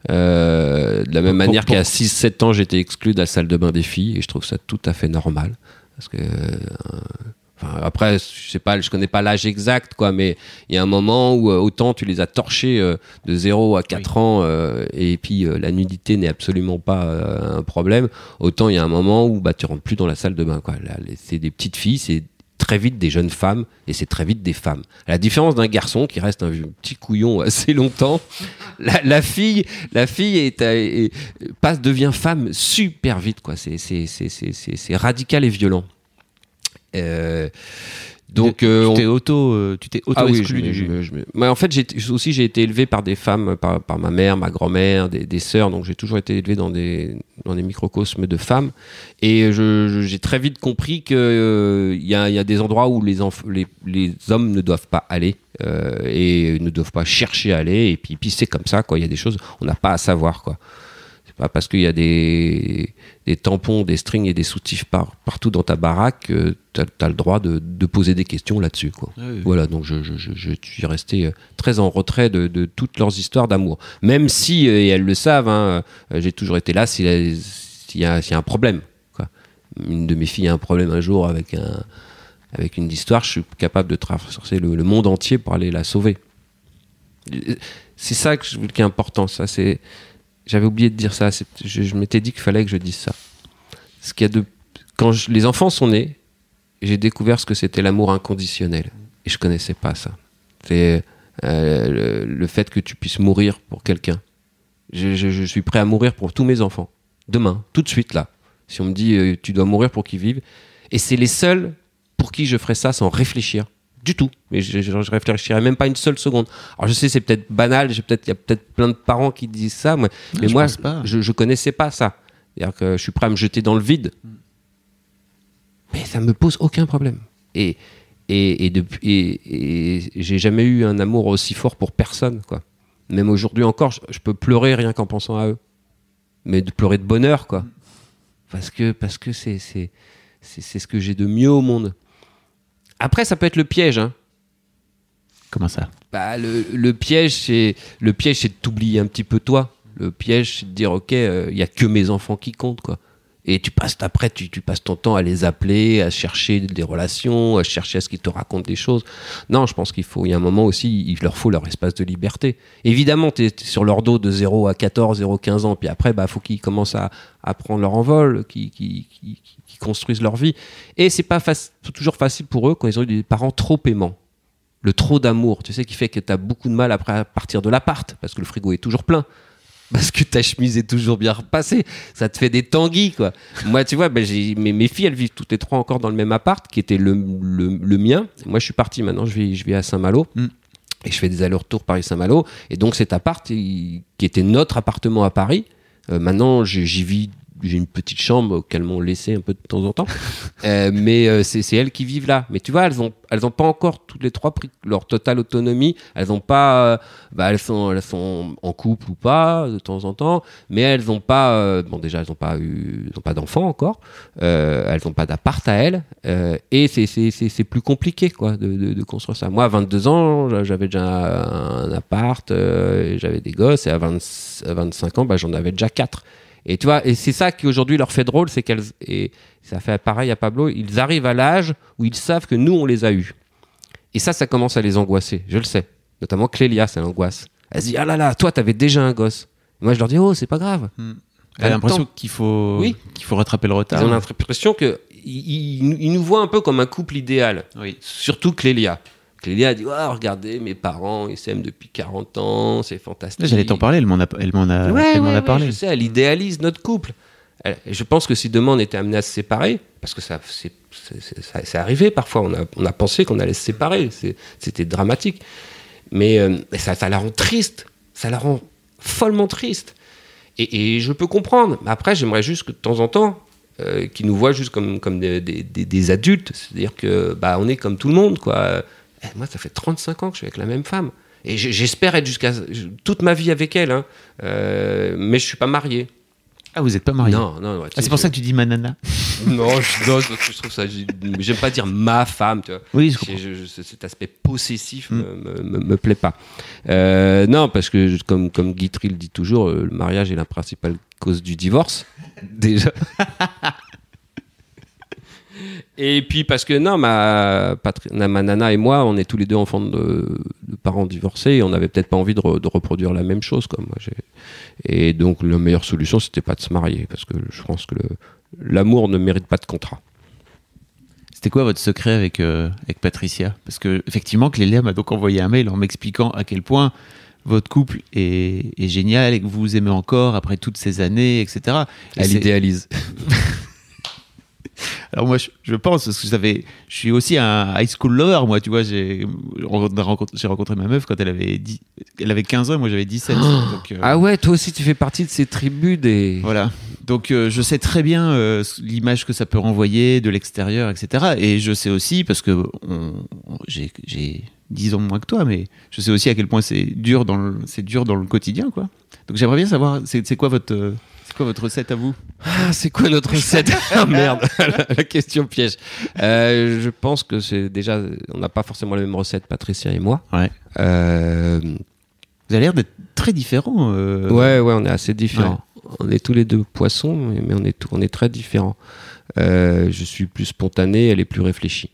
Euh, de la même pour, manière pour, qu'à six sept ans, j'étais exclu de la salle de bain des filles, et je trouve ça tout à fait normal. Parce que... Euh, Enfin, après, je sais pas, je connais pas l'âge exact, quoi, mais il y a un moment où euh, autant tu les as torchés euh, de zéro à quatre oui. ans, euh, et puis euh, la nudité n'est absolument pas euh, un problème, autant il y a un moment où bah, tu rentres plus dans la salle de bain, quoi. Là, c'est des petites filles, c'est très vite des jeunes femmes, et c'est très vite des femmes. À la différence d'un garçon qui reste un petit couillon assez longtemps, la, la fille, la fille est, est, est, passe, devient femme super vite, quoi. C'est, c'est, c'est, c'est, c'est, c'est radical et violent. Euh, donc tu, euh, tu on... t'es auto euh, tu t'es auto ah exclu oui, du je me, je me... Mais en fait j'ai aussi j'ai été élevé par des femmes, par, par ma mère, ma grand-mère, des, des sœurs, donc j'ai toujours été élevé dans des dans des microcosmes de femmes, et je, je, j'ai très vite compris que il euh, y a il y a des endroits où les enf... les les hommes ne doivent pas aller euh, et ne doivent pas chercher à aller, et puis puis c'est comme ça, quoi. Il y a des choses on n'a pas à savoir, quoi. Pas parce qu'il y a des, des tampons, des strings et des soutifs par, partout dans ta baraque que tu as le droit de, de poser des questions là-dessus, quoi. Ah oui. Voilà, donc je, je, je, je suis resté très en retrait de, de toutes leurs histoires d'amour. Même si, et elles le savent, hein, j'ai toujours été là s'il y a, s'il y a, s'il y a un problème, quoi. Une de mes filles a un problème un jour avec, un, avec une histoire, je suis capable de traverser le, le monde entier pour aller la sauver. C'est ça que je, qui est important, ça c'est... J'avais oublié de dire ça. C'est, je, je m'étais dit qu'il fallait que je dise ça. Ce qu'il y a de, quand je, les enfants sont nés, j'ai découvert ce que c'était l'amour inconditionnel. Et je connaissais pas ça. C'est euh, le, le fait que tu puisses mourir pour quelqu'un. Je, je, je suis prêt à mourir pour tous mes enfants. Demain, tout de suite là. Si on me dit euh, tu dois mourir pour qu'ils vivent. Et c'est les seuls pour qui je ferais ça sans réfléchir. Du tout, mais je, je, je réfléchirais même pas une seule seconde. Alors je sais, c'est peut-être banal, j'ai peut-être, il y a peut-être plein de parents qui disent ça, moi, non, mais moi, je, je connaissais pas ça. C'est-à-dire que je suis prêt à me jeter dans le vide, mais ça me pose aucun problème. Et et et, depuis, et, et j'ai jamais eu un amour aussi fort pour personne, quoi. Même aujourd'hui encore, je, je peux pleurer rien qu'en pensant à eux, mais de pleurer de bonheur, quoi, parce que parce que c'est c'est c'est, c'est ce que j'ai de mieux au monde. Après, ça peut être le piège, hein. Comment ça ? Bah, le, le piège, c'est le piège, c'est de t'oublier un petit peu toi. Le piège, c'est de dire, ok, il euh, y a que mes enfants qui comptent, quoi. Et tu passes après, tu, tu passes ton temps à les appeler, à chercher des relations, à chercher à ce qu'ils te racontent des choses. Non, je pense qu'il faut, il y a un moment aussi, il leur faut leur espace de liberté. Évidemment, t'es, t'es sur leur dos de zéro à quatorze, zéro à quinze ans, puis après, bah, faut qu'ils commencent à, à prendre leur envol, qu'ils, qu'ils, qu'ils, qu'ils construisent leur vie. Et c'est pas faci- toujours facile pour eux quand ils ont eu des parents trop aimants. Le trop d'amour, tu sais, qui fait que t'as beaucoup de mal après à partir de l'appart, parce que le frigo est toujours plein. parce que ta chemise est toujours bien repassée. Ça te fait des tanguis, quoi. Moi, tu vois, ben, j'ai, mes, mes filles, elles vivent toutes les trois encore dans le même appart, qui était le, le, le mien. Moi, je suis parti maintenant, je vis, je vis à Saint-Malo. Mm. Et je fais des allers-retours Paris-Saint-Malo. Et donc, cet appart, il, qui était notre appartement à Paris, euh, maintenant, j'y, j'y vis. J'ai une petite chambre qu'elles m'ont laissée un peu de temps en temps, euh, mais euh, c'est, c'est elles qui vivent là. Mais tu vois, elles ont, elles ont pas encore toutes les trois pris leur totale autonomie. Elles ont pas, euh, bah elles sont, elles sont en couple ou pas de temps en temps, mais elles ont pas, euh, bon déjà elles ont pas eu, elles ont pas d'enfants encore, euh, elles ont pas d'appart à elles, euh, et c'est, c'est, c'est, c'est plus compliqué quoi de, de, de construire ça. Moi, à vingt-deux ans, j'avais déjà un appart, euh, j'avais des gosses, et à, vingt, à vingt-cinq ans, bah j'en avais déjà quatre. Et tu vois, et c'est ça qui aujourd'hui leur fait drôle, c'est qu'elles, et ça fait pareil à Pablo, ils arrivent à l'âge où ils savent que nous on les a eus. Et ça, ça commence à les angoisser, je le sais. Notamment Clélia, ça l'angoisse. Elle se dit, ah là là, toi t'avais déjà un gosse. Et moi je leur dis, oh c'est pas grave. Mmh. Elle a l'impression qu'il faut, oui. qu'il faut rattraper le retard. Ils ont l'impression qu'ils ils, ils nous voient un peu comme un couple idéal. Oui. Surtout Clélia. Clélia a dit, oh, regardez, mes parents, ils s'aiment depuis quarante ans, c'est fantastique. J'allais t'en parler, elle m'en a, elle m'en a, ouais, elle m'en ouais, a parlé. Ouais, je sais, elle idéalise notre couple. Elle, je pense que si demain on était amené à se séparer, parce que ça, c'est, c'est, c'est, ça, c'est arrivé parfois, on a, on a pensé qu'on allait se séparer, c'est, c'était dramatique. Mais euh, ça, ça la rend triste, ça la rend follement triste. Et, et je peux comprendre. Après, j'aimerais juste que de temps en temps, euh, qu'ils nous voient juste comme, comme des, des, des, des adultes, c'est-à-dire que bah, on est comme tout le monde, quoi. Moi, ça fait trente-cinq ans que je suis avec la même femme. Et j'espère être jusqu'à toute ma vie avec elle. Hein. Euh, mais je ne suis pas marié. Ah, vous n'êtes pas marié? Non, non. Ouais, ah, c'est pour je... ça que tu dis ma nana? Non, je, non, je trouve ça... J'aime pas dire ma femme, tu vois. Oui, je comprends. Je, je, cet aspect possessif mm. me, me, me plaît pas. Euh, non, parce que, comme, comme Guy Trill dit toujours, le mariage est la principale cause du divorce. Déjà. Et puis parce que non, ma, Patri- ma nana et moi, on est tous les deux enfants de, de parents divorcés et on n'avait peut-être pas envie de, re, de reproduire la même chose. Quoi. Moi, j'ai... Et donc la meilleure solution, c'était pas de se marier parce que je pense que le, l'amour ne mérite pas de contrat. C'était quoi votre secret avec, euh, avec Patricia? Parce que effectivement, Clélia m'a donc envoyé un mail en m'expliquant à quel point votre couple est, est génial et que vous vous aimez encore après toutes ces années, et cetera. Et Elle c'est... idéalise. Alors moi, je, je pense, parce que j'avais, je suis aussi un high school lover, moi, tu vois, j'ai rencontré, j'ai rencontré ma meuf quand elle avait, dix, elle avait quinze ans et moi j'avais dix-sept. Oh, donc, euh, ah ouais, toi aussi tu fais partie de ces tribus des... Voilà, donc euh, je sais très bien euh, l'image que ça peut renvoyer de l'extérieur, et cetera. Et je sais aussi, parce que on, on, j'ai, j'ai dix ans de moins que toi, mais je sais aussi à quel point c'est dur dans le, c'est dur dans le quotidien, quoi. Donc j'aimerais bien savoir, c'est, c'est quoi votre... C'est quoi votre recette à vous? Ah, c'est quoi notre recette? Ah merde, la question piège. Euh, je pense que c'est déjà, on n'a pas forcément la même recette, Patricia et moi. Ouais. Euh... Vous avez l'air d'être très différents. Euh... Ouais, ouais, on est assez différents. Ouais. On est tous les deux poissons, mais on est, tout, on est très différents. Euh, je suis plus spontané, elle est plus réfléchie.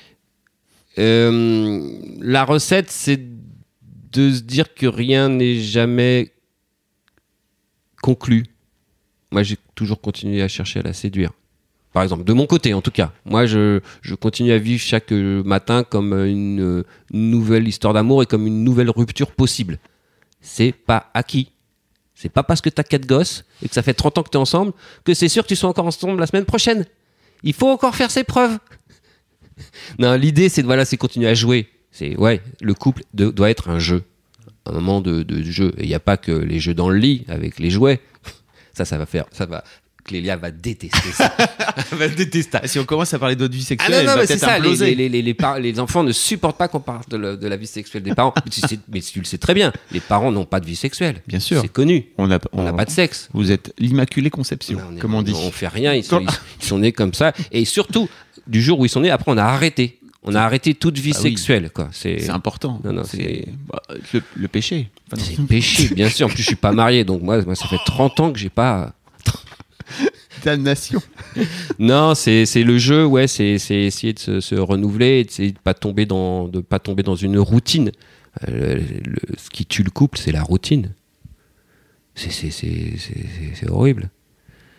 Euh, la recette, c'est de se dire que rien n'est jamais conclu. Moi, j'ai toujours continué à chercher à la séduire. Par exemple, de mon côté, en tout cas. Moi, je, je continue à vivre chaque matin comme une, une nouvelle histoire d'amour et comme une nouvelle rupture possible. C'est pas acquis. C'est pas parce que t'as quatre gosses et que ça fait trente ans que t'es ensemble que c'est sûr que tu sois encore ensemble la semaine prochaine. Il faut encore faire ses preuves. Non, l'idée, c'est de voilà, c'est continuer à jouer. C'est, ouais, le couple de, doit être un jeu. Un moment de, de jeu. Et il n'y a pas que les jeux dans le lit avec les jouets. Ça, ça va faire, ça va. Clélia va détester ça. Elle va détester ça. Si on commence à parler d'autres vies sexuelles, ah non, non, elle va mais peut-être c'est ça. imploser. Les, les, les, les, par- les enfants ne supportent pas qu'on parle de, le, de la vie sexuelle des parents. mais, tu sais, mais tu le sais très bien. Les parents n'ont pas de vie sexuelle. Bien sûr. C'est connu. On n'a on, on pas de sexe. Vous êtes l'immaculée conception, on est, comme on dit. On fait rien. Ils sont, ils, ils sont nés comme ça. Et surtout, du jour où ils sont nés, après, on a arrêté. On a arrêté toute vie ah oui. sexuelle, quoi. C'est, c'est important. Non, non, c'est, c'est... Bah, le, le péché. Enfin, c'est le péché, bien sûr. En plus, je suis pas marié, donc moi, moi, ça fait trente ans que j'ai pas. Damnation. Non, c'est, c'est le jeu, ouais, c'est, c'est essayer de se, se renouveler, de pas tomber dans, de pas tomber dans une routine. Euh, le, le, ce qui tue le couple, c'est la routine. C'est, c'est, c'est, c'est, c'est, c'est horrible.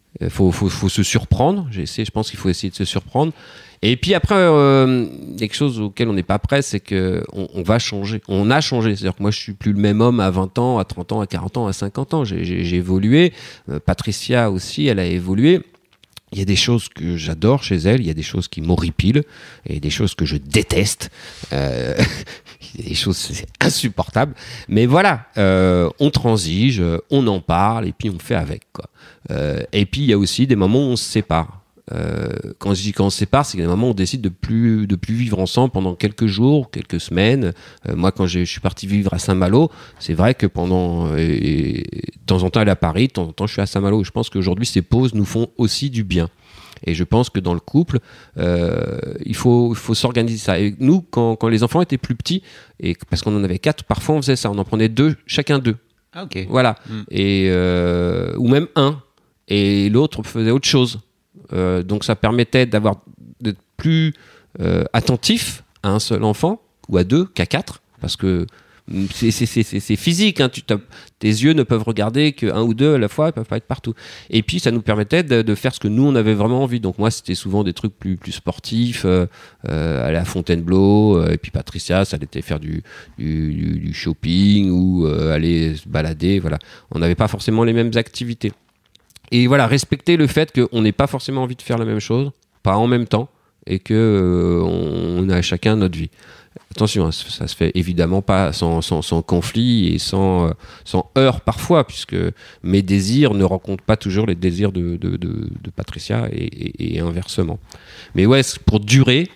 Il faut, faut, faut se surprendre. J'ai essayé, je pense qu'il faut essayer de se surprendre. Et puis après, euh, quelque chose auquel on n'est pas prêt, c'est qu'on on va changer. On a changé. C'est-à-dire que moi, je suis plus le même homme à vingt ans, à trente ans, à quarante ans, à cinquante ans. J'ai, j'ai, j'ai évolué. Euh, Patricia aussi, elle a évolué. Il y a des choses que j'adore chez elle, il y a des choses qui m'horripilent, et des choses que je déteste. Euh, il y a des choses, c'est insupportable. Mais voilà, euh, on transige, on en parle, et puis on fait avec, quoi. Euh, et puis il y a aussi des moments où on se sépare. Euh, quand je dis quand on se sépare, c'est qu'il y a des moments où on décide de plus de plus vivre ensemble pendant quelques jours, quelques semaines. Euh, moi, quand je suis parti vivre à Saint-Malo, c'est vrai que pendant euh, et, et, de temps en temps elle est à Paris, de temps en temps je suis à Saint-Malo. Je pense qu'aujourd'hui ces pauses nous font aussi du bien. Et je pense que dans le couple, euh, il faut il faut s'organiser ça. Et nous, quand quand les enfants étaient plus petits, et parce qu'on en avait quatre, parfois on faisait ça, on en prenait deux, chacun deux. Ah ok. Voilà. Mm. Et euh, ou même un, et l'autre faisait autre chose. Euh, donc ça permettait d'avoir d'être plus euh, attentif à un seul enfant ou à deux qu'à quatre, parce que c'est, c'est, c'est, c'est physique, hein, tu tes yeux ne peuvent regarder qu'un ou deux à la fois, ils peuvent pas être partout. Et puis ça nous permettait de, de faire ce que nous on avait vraiment envie. Donc moi c'était souvent des trucs plus, plus sportifs, euh, euh, aller à Fontainebleau, euh, et puis Patricia ça allait faire du, du, du shopping ou euh, aller se balader. Voilà, on n'avait pas forcément les mêmes activités. Et voilà, respecter le fait qu'on n'ait pas forcément envie de faire la même chose, pas en même temps, et que euh, on a chacun notre vie. Attention, hein, ça se fait évidemment pas sans, sans, sans conflit et sans, euh, sans heurts parfois, puisque mes désirs ne rencontrent pas toujours les désirs de, de, de, de Patricia et, et, et inversement. Mais ouais, pour durer,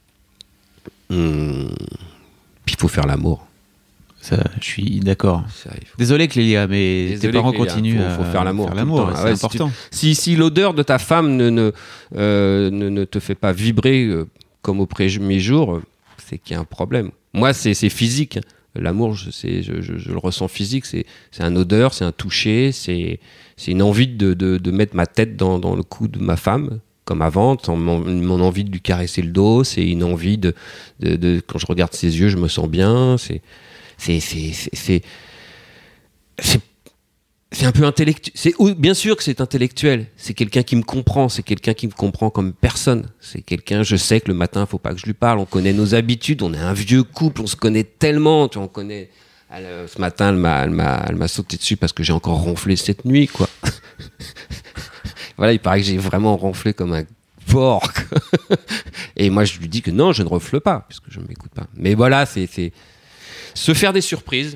hum, il faut faire l'amour. Ça, je suis d'accord. Ça, faut... Désolé Clélia, mais Désolé, tes parents Clélia, continuent faut, à faut faire l'amour. Faire l'amour, ah c'est ouais, important. Si, tu, si, si l'odeur de ta femme ne, ne, euh, ne, ne te fait pas vibrer euh, comme au premier jour, euh, c'est qu'il y a un problème. Moi, c'est, c'est physique. L'amour, je, c'est, je, je, je le ressens physique. C'est, c'est un odeur, c'est un toucher, c'est, c'est une envie de, de, de mettre ma tête dans, dans le cou de ma femme, comme avant, mon, mon envie de lui caresser le dos, c'est une envie de, de, de... Quand je regarde ses yeux, je me sens bien, c'est... C'est, c'est, c'est, c'est, c'est, c'est un peu intellectuel. C'est, bien sûr que c'est intellectuel. C'est quelqu'un qui me comprend. C'est quelqu'un qui me comprend comme personne. C'est quelqu'un, je sais que le matin, il ne faut pas que je lui parle. On connaît nos habitudes. On est un vieux couple. On se connaît tellement. Tu vois, on connaît... Elle, ce matin, elle m'a, elle, m'a, elle m'a sauté dessus parce que j'ai encore ronflé cette nuit, quoi. Voilà, il paraît que j'ai vraiment ronflé comme un porc. Et moi, je lui dis que non, je ne ronfle pas, puisque je ne m'écoute pas. Mais voilà, c'est... c'est se faire des surprises,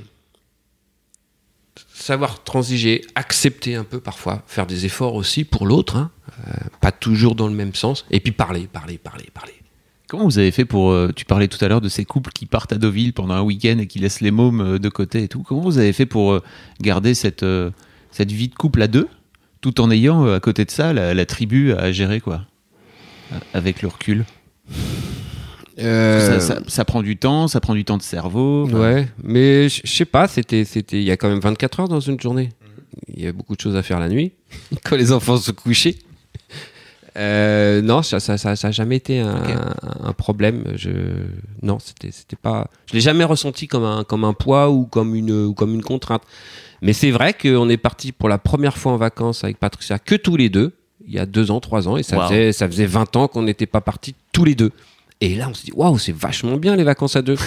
savoir transiger, accepter un peu parfois, faire des efforts aussi pour l'autre, hein, euh, pas toujours dans le même sens, et puis parler, parler, parler, parler. Comment vous avez fait pour... Euh, tu parlais tout à l'heure de ces couples qui partent à Deauville pendant un week-end et qui laissent les mômes euh, de côté et tout. Comment vous avez fait pour euh, garder cette, euh, cette vie de couple à deux, tout en ayant euh, à côté de ça la, la tribu à gérer, quoi, avec le recul? Euh... Ça, ça, ça prend du temps, ça prend du temps de cerveau. Enfin... Ouais, mais je sais pas, c'était, c'était, il y a quand même vingt-quatre heures dans une journée. Il y a beaucoup de choses à faire la nuit, quand les enfants se couchaient. Euh, non, ça, ça, ça, ça a jamais été un, okay. un, un problème. Je, non, c'était, c'était pas. Je l'ai jamais ressenti comme un, comme un poids ou comme une, ou comme une contrainte. Mais c'est vrai qu'on est parti pour la première fois en vacances avec Patricia que tous les deux, il y a deux ans, trois ans, et ça wow. faisait, ça faisait vingt ans qu'on n'était pas partis tous les deux. Et là, on s'est dit, waouh, c'est vachement bien les vacances à deux.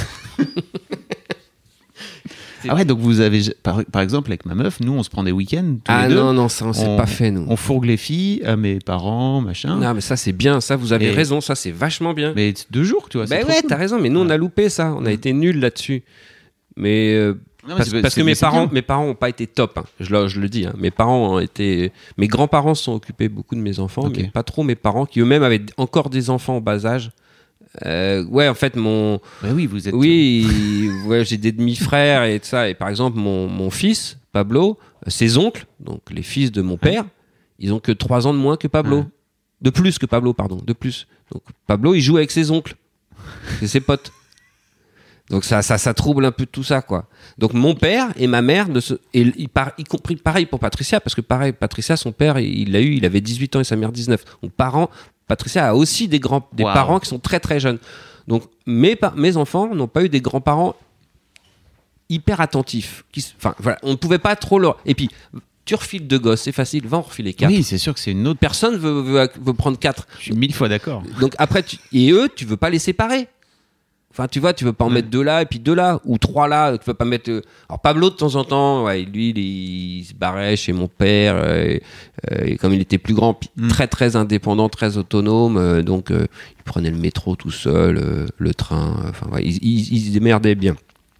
Ah ouais, donc vous avez, par, par exemple, avec ma meuf, nous, on se prend des week-ends tous ah les deux. Ah non, non, ça, on, on s'est pas fait, nous. On fourgue les filles à mes parents, machin. Non, mais ça, c'est bien, ça, vous avez et... raison, ça, c'est vachement bien. Mais deux jours, tu vois. Ben ouais, cool. T'as raison, mais nous, on a loupé ça. On a mmh. été nuls là-dessus. Mais. Euh, Non, parce, parce que mes parents, mes parents n'ont pas été top, hein. je, le, je le dis. Hein. Mes parents ont été, mes grands-parents se sont occupés beaucoup de mes enfants, okay. mais pas trop mes parents qui eux-mêmes avaient encore des enfants en bas âge. Euh, ouais, en fait, mon. Bah oui, vous êtes. Oui, ouais, j'ai des demi-frères et tout ça. Et par exemple, mon, mon fils, Pablo, ses oncles, donc les fils de mon père, ouais. ils ont que trois ans de moins que Pablo. Ouais. De plus que Pablo, pardon, de plus. Donc Pablo, il joue avec ses oncles, c'est ses potes. Donc ça, ça, ça trouble un peu tout ça, quoi. Donc mon père et ma mère, ne se, et, y, y compris pareil pour Patricia, parce que pareil, Patricia, son père, il l'a eu, il avait dix-huit ans et sa mère dix-neuf. Donc parents, Patricia a aussi des grands, des wow. parents qui sont très très jeunes. Donc mes, mes enfants n'ont pas eu des grands-parents hyper attentifs. Qui, enfin voilà, on ne pouvait pas trop leur. Et puis Tu refiles deux gosses, c'est facile, va en refiler quatre. Oui, c'est sûr que c'est une autre. Personne veut, veut, veut prendre quatre. Je suis mille fois d'accord. Donc après, tu... et eux, tu veux pas les séparer. Enfin, tu vois, tu veux pas en ouais. mettre deux là et puis deux là, ou trois là. Tu veux pas mettre. Alors Pablo de temps en temps, ouais, lui, il, il se barrait chez mon père, euh, et, euh, et comme il était plus grand, puis mm. très très indépendant, très autonome, euh, donc euh, il prenait le métro tout seul, euh, le train. Enfin, ouais, il, il, il se démerdait bien.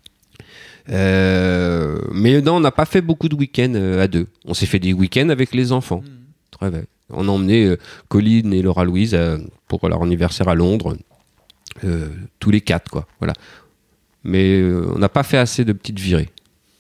Euh, mais non, on n'a pas fait beaucoup de week-ends euh, à deux. On s'est fait des week-ends avec les enfants. Mm. Très bien. On a emmené euh, Colline et Laura Louise euh, pour leur anniversaire à Londres. Euh, tous les quatre, quoi. Voilà. Mais euh, on n'a pas fait assez de petites virées.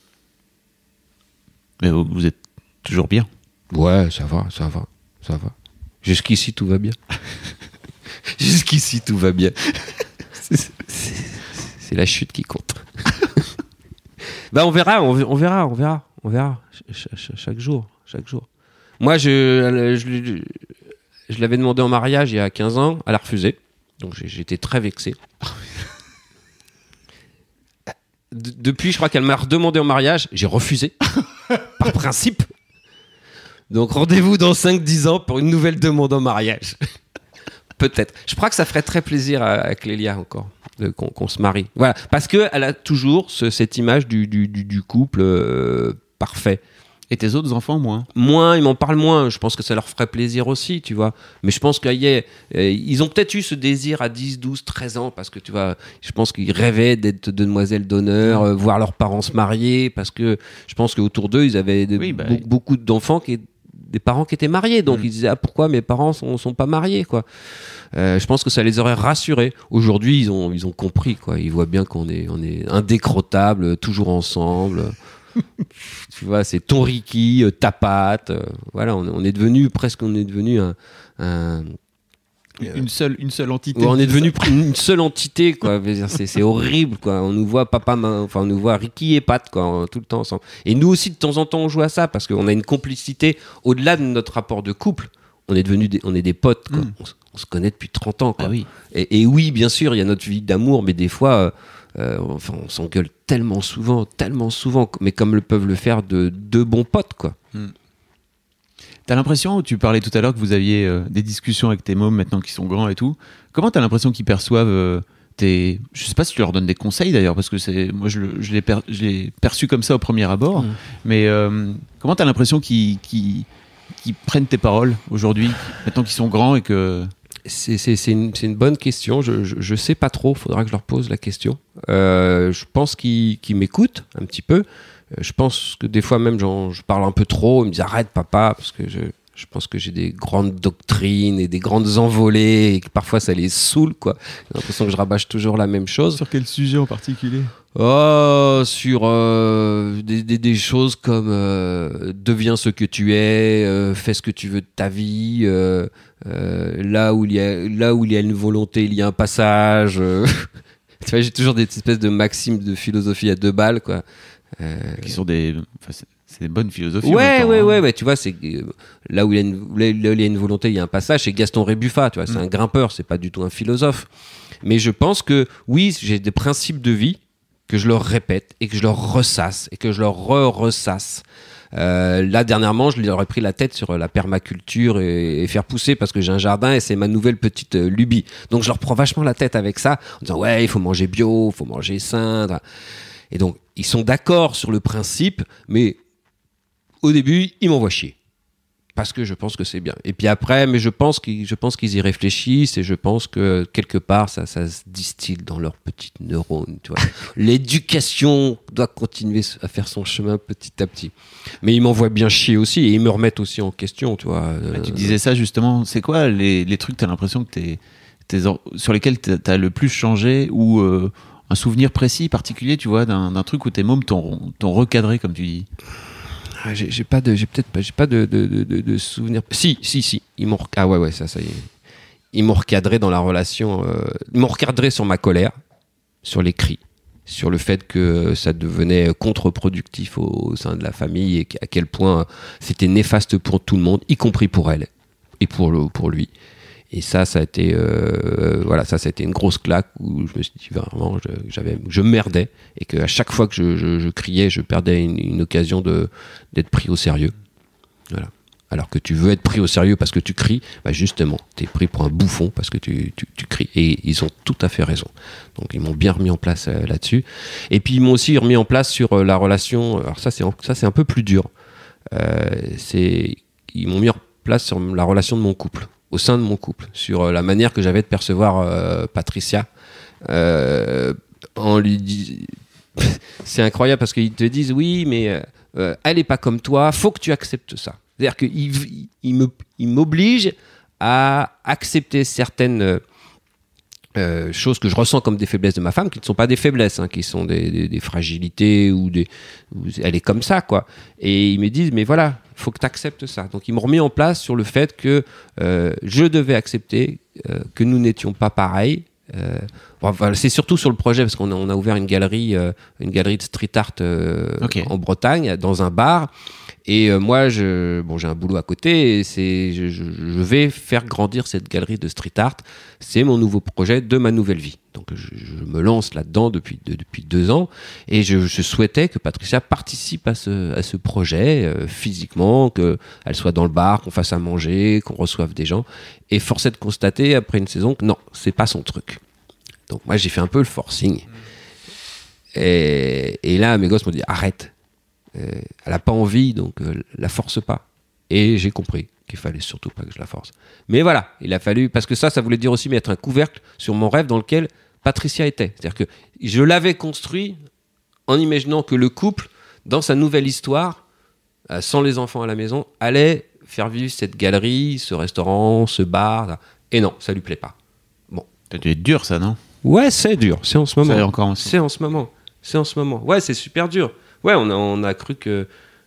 Mais vous, vous êtes toujours bien. Ouais, ça va, ça va, ça va. Jusqu'ici, tout va bien. Jusqu'ici, tout va bien. c'est, c'est, c'est la chute qui compte. Bah, on verra, on, on verra, on verra, on verra. Ch- ch- chaque jour, chaque jour. Moi, je, je, je, je l'avais demandé en mariage il y a quinze ans, elle a refusé. Donc j'ai, j'étais très vexé. De, depuis, je crois qu'elle m'a redemandé en mariage. J'ai refusé, par principe. Donc rendez-vous dans cinq dix ans pour une nouvelle demande en mariage. Peut-être. Je crois que ça ferait très plaisir à, à Clélia encore, de, qu'on, qu'on se marie. Voilà. Parce qu'elle a toujours ce, cette image du, du, du, du couple euh, parfait. Et tes autres enfants, moins Moins, ils m'en parlent moins. Je pense que ça leur ferait plaisir aussi, tu vois. Mais je pense qu'ils euh, ils ont peut-être eu ce désir à dix, douze, treize ans, parce que, tu vois, je pense qu'ils rêvaient d'être demoiselles d'honneur, euh, voir leurs parents se marier, parce que je pense qu'autour d'eux, ils avaient de, oui, bah, be- beaucoup d'enfants, qui, des parents qui étaient mariés. Donc, mmh. ils disaient, ah, pourquoi mes parents sont, sont pas mariés, quoi. Euh, je pense que ça les aurait rassurés. Aujourd'hui, ils ont, ils ont compris, quoi. Ils voient bien qu'on est, on est indécrottables, toujours ensemble. Tu vois, c'est ton Ricky, euh, ta patte. Euh, voilà, on, on est devenu presque, on est devenu un, un euh, une seule, une seule entité. On est devenu une seule entité, quoi. C'est, c'est horrible, quoi. On nous voit papa, enfin, on nous voit Ricky et Pat, quoi, tout le temps ensemble. Et nous aussi, de temps en temps, on joue à ça parce qu'on a une complicité au-delà de notre rapport de couple. On est devenu, des, on est des potes, quoi. Mm. On, on se connaît depuis trente ans, quoi. Ah oui. Et, et oui, bien sûr, il y a notre vie d'amour, mais des fois. Euh, Euh, enfin, on s'engueule tellement souvent, tellement souvent, mais comme le peuvent le faire de deux bons potes, quoi. Hmm. T'as l'impression, tu parlais tout à l'heure que vous aviez euh, des discussions avec tes mômes maintenant qu'ils sont grands et tout. Comment t'as l'impression qu'ils perçoivent euh, tes... Je sais pas si tu leur donnes des conseils d'ailleurs, parce que c'est moi je, je, l'ai, per... je l'ai perçu comme ça au premier abord. Hmm. Mais euh, comment t'as l'impression qu'ils, qu'ils, qu'ils prennent tes paroles aujourd'hui, maintenant qu'ils sont grands et que... C'est, c'est, c'est, une, c'est une bonne question. Je, je, je sais pas trop. Faudra que je leur pose la question. Euh, je pense qu'ils, qu'ils m'écoutent un petit peu. Euh, je pense que des fois même, genre, je parle un peu trop. Ils me disent arrête, papa, parce que je, je pense que j'ai des grandes doctrines et des grandes envolées et que parfois ça les saoule, quoi. J'ai l'impression que je rabâche toujours la même chose. Sur quel sujet en particulier ? Oh, sur euh, des, des, des choses comme euh, deviens ce que tu es, euh, fais ce que tu veux de ta vie. Euh, euh, là où il y a là où il y a une volonté, il y a un passage. Euh. Tu vois, j'ai toujours des espèces de maximes de philosophie à deux balles, quoi. Euh... Qui sont des, enfin, c'est, c'est des bonnes philosophies. Ouais, temps, ouais, hein. ouais, ouais. Tu vois, c'est euh, là où il y a une là, là où il y a une volonté, il y a un passage. C'est Gaston Rébuffat, tu vois. C'est mmh. un grimpeur, c'est pas du tout un philosophe. Mais je pense que oui, j'ai des principes de vie que je leur répète et que je leur ressasse et que je leur re-ressasse. Euh, là, dernièrement, je leur ai pris la tête sur la permaculture et, et faire pousser parce que j'ai un jardin et c'est ma nouvelle petite euh, lubie. Donc, je leur prends vachement la tête avec ça en disant « Ouais, il faut manger bio, il faut manger sain. » Et donc, ils sont d'accord sur le principe, mais au début, ils m'envoient chier. Parce que je pense que c'est bien. Et puis après, mais je pense qu'ils, je pense qu'ils y réfléchissent et je pense que quelque part, ça, ça se distille dans leurs petites neurones. Tu vois. L'éducation doit continuer à faire son chemin petit à petit. Mais ils m'envoient bien chier aussi et ils me remettent aussi en question. Tu vois. Ah, tu disais ça justement. C'est quoi les, les trucs que tu as l'impression que t'es, t'es, sur lesquels tu as le plus changé ou euh, un souvenir précis, particulier, tu vois, d'un, d'un truc où tes mômes t'ont, t'ont recadré, comme tu dis? J'ai, j'ai pas de, j'ai peut-être pas, j'ai pas de, de, de, de souvenirs. Si, si, si. Ils m'ont, ah ouais, ouais, ça, ça y est. Ils m'ont recadré dans la relation. Euh, ils m'ont recadré sur ma colère, sur les cris, sur le fait que ça devenait contre-productif au, au sein de la famille et à quel point c'était néfaste pour tout le monde, y compris pour elle et pour le, pour lui. Et ça, ça a été, euh, voilà, ça, ça a été une grosse claque où je me suis dit vraiment, je, j'avais, je merdais et qu'à chaque fois que je, je, je criais, je perdais une, une occasion de, d'être pris au sérieux. Voilà. Alors que tu veux être pris au sérieux parce que tu cries, bah justement, t'es pris pour un bouffon parce que tu, tu, tu cries. Et ils ont tout à fait raison. Donc ils m'ont bien remis en place euh, là-dessus. Et puis ils m'ont aussi remis en place sur euh, la relation. Alors ça c'est, ça, c'est un peu plus dur. Euh, c'est, ils m'ont mis en place sur la relation de mon couple, au sein de mon couple, sur euh, la manière que j'avais de percevoir euh, Patricia. Euh, en lui dis... C'est incroyable parce qu'ils te disent oui, mais euh, elle est pas comme toi, faut que tu acceptes ça. C'est-à-dire qu'il il me, il m'oblige à accepter certaines euh, choses que je ressens comme des faiblesses de ma femme, qui ne sont pas des faiblesses, hein, qui sont des, des, des fragilités ou des. Ou elle est comme ça, quoi. Et ils me disent, mais voilà, il faut que tu acceptes ça. Donc ils m'ont remis en place sur le fait que euh, je devais accepter euh, que nous n'étions pas pareils. Euh, enfin, c'est surtout sur le projet parce qu'on a, on a ouvert une galerie, euh, une galerie de street art euh, okay. en Bretagne, dans un bar. Et euh, moi, je, bon, j'ai un boulot à côté et c'est, je, je, je vais faire grandir cette galerie de street art. C'est mon nouveau projet de ma nouvelle vie. Donc, je, je me lance là-dedans depuis, de, depuis deux ans et je, je souhaitais que Patricia participe à ce, à ce projet euh, physiquement, qu'elle soit dans le bar, qu'on fasse à manger, qu'on reçoive des gens. Et force est de constater, après une saison, que non, c'est pas son truc. Donc, moi, j'ai fait un peu le forcing. Et, et là, mes gosses m'ont dit, arrête. Euh, elle n'a pas envie, donc euh, la force pas. Et j'ai compris qu'il fallait surtout pas que je la force. Mais voilà, il a fallu, parce que ça, ça voulait dire aussi mettre un couvercle sur mon rêve dans lequel Patricia était. C'est-à-dire que je l'avais construit en imaginant que le couple, dans sa nouvelle histoire, euh, sans les enfants à la maison, allait faire vivre cette galerie, ce restaurant, ce bar. Là. Et non, ça lui plaît pas. Bon. Ça a dû être dur, ça, non ? Ouais, c'est dur. C'est en ce moment. C'est encore en ce... C'est en ce moment. C'est en ce moment. Ouais, c'est super dur. Ouais, on a, on a cru que.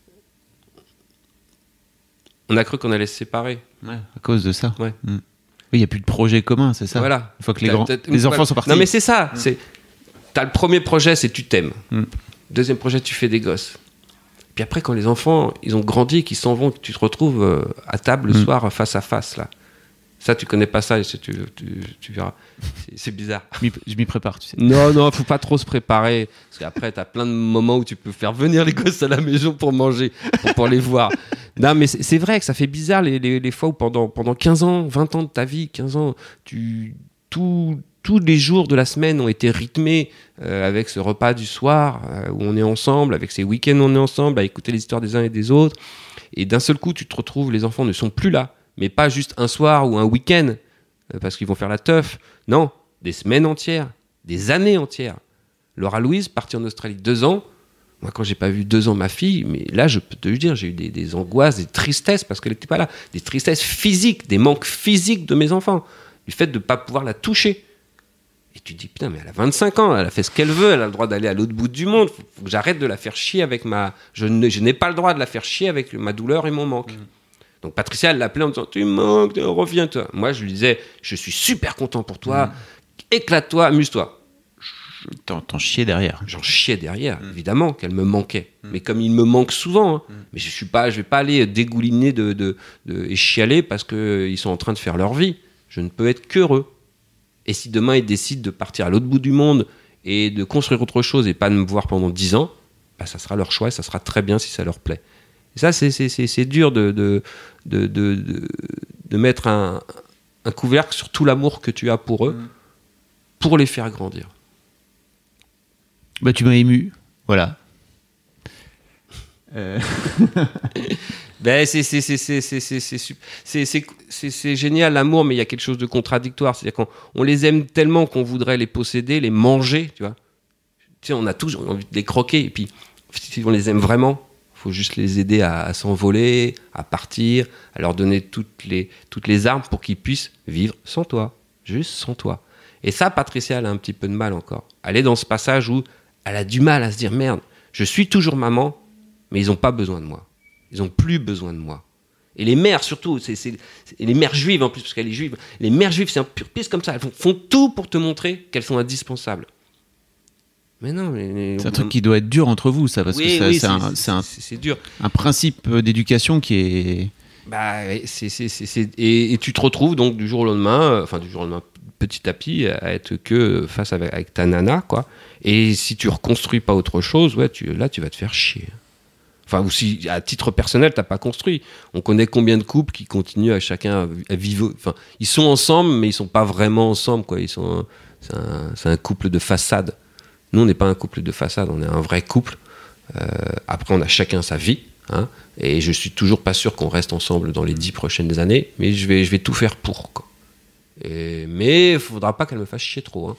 On a cru qu'on allait se séparer. Ouais, à cause de ça. Ouais. Mm. Oui, il n'y a plus de projet commun, c'est ça. Voilà. Une fois que les, grands, les enfants sont partis. Non, mais c'est ça. Mm. C'est... T'as le premier projet, c'est tu t'aimes. Mm. Deuxième projet, tu fais des gosses. Puis après, quand les enfants, ils ont grandi, qu'ils s'en vont, que tu te retrouves euh, à table le mm. soir, face à face, là. Ça, tu connais pas ça, tu, tu, tu verras. C'est, c'est bizarre. Je m'y prépare, tu sais. Non, non, faut pas trop se préparer. Parce qu'après, t'as plein de moments où tu peux faire venir les gosses à la maison pour manger, pour, pour les voir. Non, mais c'est, c'est vrai que ça fait bizarre les, les, les fois où pendant, pendant quinze ans, vingt ans de ta vie, quinze ans, tu, tout, tous les jours de la semaine ont été rythmés euh, avec ce repas du soir euh, où on est ensemble, avec ces week-ends où on est ensemble, à écouter les histoires des uns et des autres. Et d'un seul coup, tu te retrouves, les enfants ne sont plus là. Mais pas juste un soir ou un week-end, euh, parce qu'ils vont faire la teuf. Non, des semaines entières, des années entières. Laura Louise, partie en Australie deux ans. Moi, quand j'ai pas vu deux ans ma fille, mais là, je peux te le dire, j'ai eu des, des angoisses, des tristesses, parce qu'elle n'était pas là. Des tristesses physiques, des manques physiques de mes enfants. Du fait de ne pas pouvoir la toucher. Et tu te dis, putain, mais elle a vingt-cinq ans, elle a fait ce qu'elle veut, elle a le droit d'aller à l'autre bout du monde. Faut, faut que j'arrête de la faire chier avec ma... Je, ne, je n'ai pas le droit de la faire chier avec ma douleur et mon manque. Mmh. Donc Patricia, elle l'appelait en disant « Tu manques, reviens-toi ». Moi, je lui disais « Je suis super content pour toi, mmh. éclate-toi, amuse-toi ». T'en, t'en chiais derrière. J'en chiais derrière, mmh. évidemment, qu'elle me manquait. Mmh. Mais comme il me manque souvent, hein. mmh. mais je suis pas, je vais pas aller dégouliner de, de, de, et chialer parce qu'ils sont en train de faire leur vie. Je ne peux être qu'heureux. Et si demain, ils décident de partir à l'autre bout du monde et de construire autre chose et pas de me voir pendant dix ans, bah, ça sera leur choix et ça sera très bien si ça leur plaît. Et ça, c'est, c'est, c'est, c'est dur de, de, de, de, de, de mettre un, un couvercle sur tout l'amour que tu as pour eux, mmh. pour les faire grandir. Bah, tu m'as ému, voilà. Euh... ben, c'est, c'est, c'est, c'est, c'est, c'est, c'est, c'est, c'est, c'est, c'est génial, l'amour, mais il y a quelque chose de contradictoire. C'est-à-dire qu'on on les aime tellement qu'on voudrait les posséder, les manger, tu vois. Tu sais, on a tous envie de les croquer, et puis si on les aime vraiment, il faut juste les aider à, à s'envoler, à partir, à leur donner toutes les, toutes les armes pour qu'ils puissent vivre sans toi, juste sans toi. Et ça, Patricia, elle a un petit peu de mal encore. Elle est dans ce passage où elle a du mal à se dire « Merde, je suis toujours maman, mais ils n'ont pas besoin de moi. Ils n'ont plus besoin de moi. » Et les mères, surtout, c'est, c'est, c'est, et les mères juives en plus, parce qu'elle est juive, les mères juives, c'est un pur pisse comme ça. Elles font, font tout pour te montrer qu'elles sont indispensables. Mais non, mais, mais c'est un truc qui doit être dur entre vous, ça, parce oui, que ça, oui, c'est, c'est, un, c'est, c'est, un, c'est, c'est dur. un principe d'éducation qui est... Bah, c'est, c'est, c'est, c'est, et, et tu te retrouves donc du jour au lendemain, enfin du jour au lendemain, petit à petit, à être que face avec, avec ta nana, quoi. Et si tu reconstruis pas autre chose, ouais, tu, là, tu vas te faire chier. Enfin, ou si à titre personnel, t'as pas construit. On connaît combien de couples qui continuent à chacun à vivre. Enfin, ils sont ensemble, mais ils sont pas vraiment ensemble, quoi. Ils sont, c'est un, c'est un couple de façade. Nous, on n'est pas un couple de façade, on est un vrai couple. Euh, après, on a chacun sa vie, hein, et je suis toujours pas sûr qu'on reste ensemble dans les dix prochaines années, mais je vais, je vais tout faire pour, quoi. Et, mais il faudra pas qu'elle me fasse chier trop. Hein.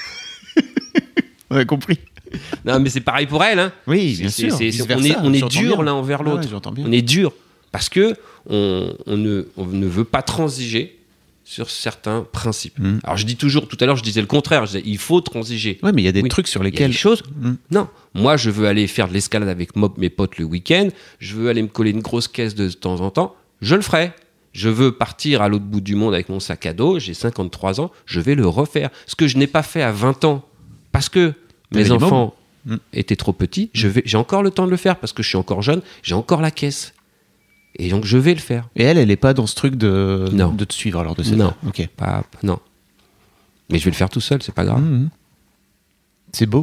On a compris. Non, mais c'est pareil pour elle. Hein. Oui, bien c'est, sûr. c'est, c'est, on est, on est dur l'un envers l'autre. Ah ouais, on est dur parce que on, on, ne, on ne veut pas transiger sur certains principes. Mmh. Alors je dis toujours, tout à l'heure je disais le contraire, je disais il faut transiger. Ouais, mais il y a des oui. trucs sur lesquels... Il y a des choses. Mmh. Non, moi je veux aller faire de l'escalade avec mes potes le week-end, je veux aller me coller une grosse caisse de temps en temps, je le ferai. Je veux partir à l'autre bout du monde avec mon sac à dos, j'ai cinquante-trois ans, je vais le refaire. Ce que je n'ai pas fait à vingt ans, parce que mes T'avais enfants mmh. étaient trop petits, je vais, j'ai encore le temps de le faire, parce que je suis encore jeune, j'ai encore la caisse. Et donc je vais le faire. Et elle, elle n'est pas dans ce truc de, non. de te suivre alors de cette Non, ok. Pas, non. Mais je vais le faire tout seul, c'est pas grave. Mmh. C'est beau.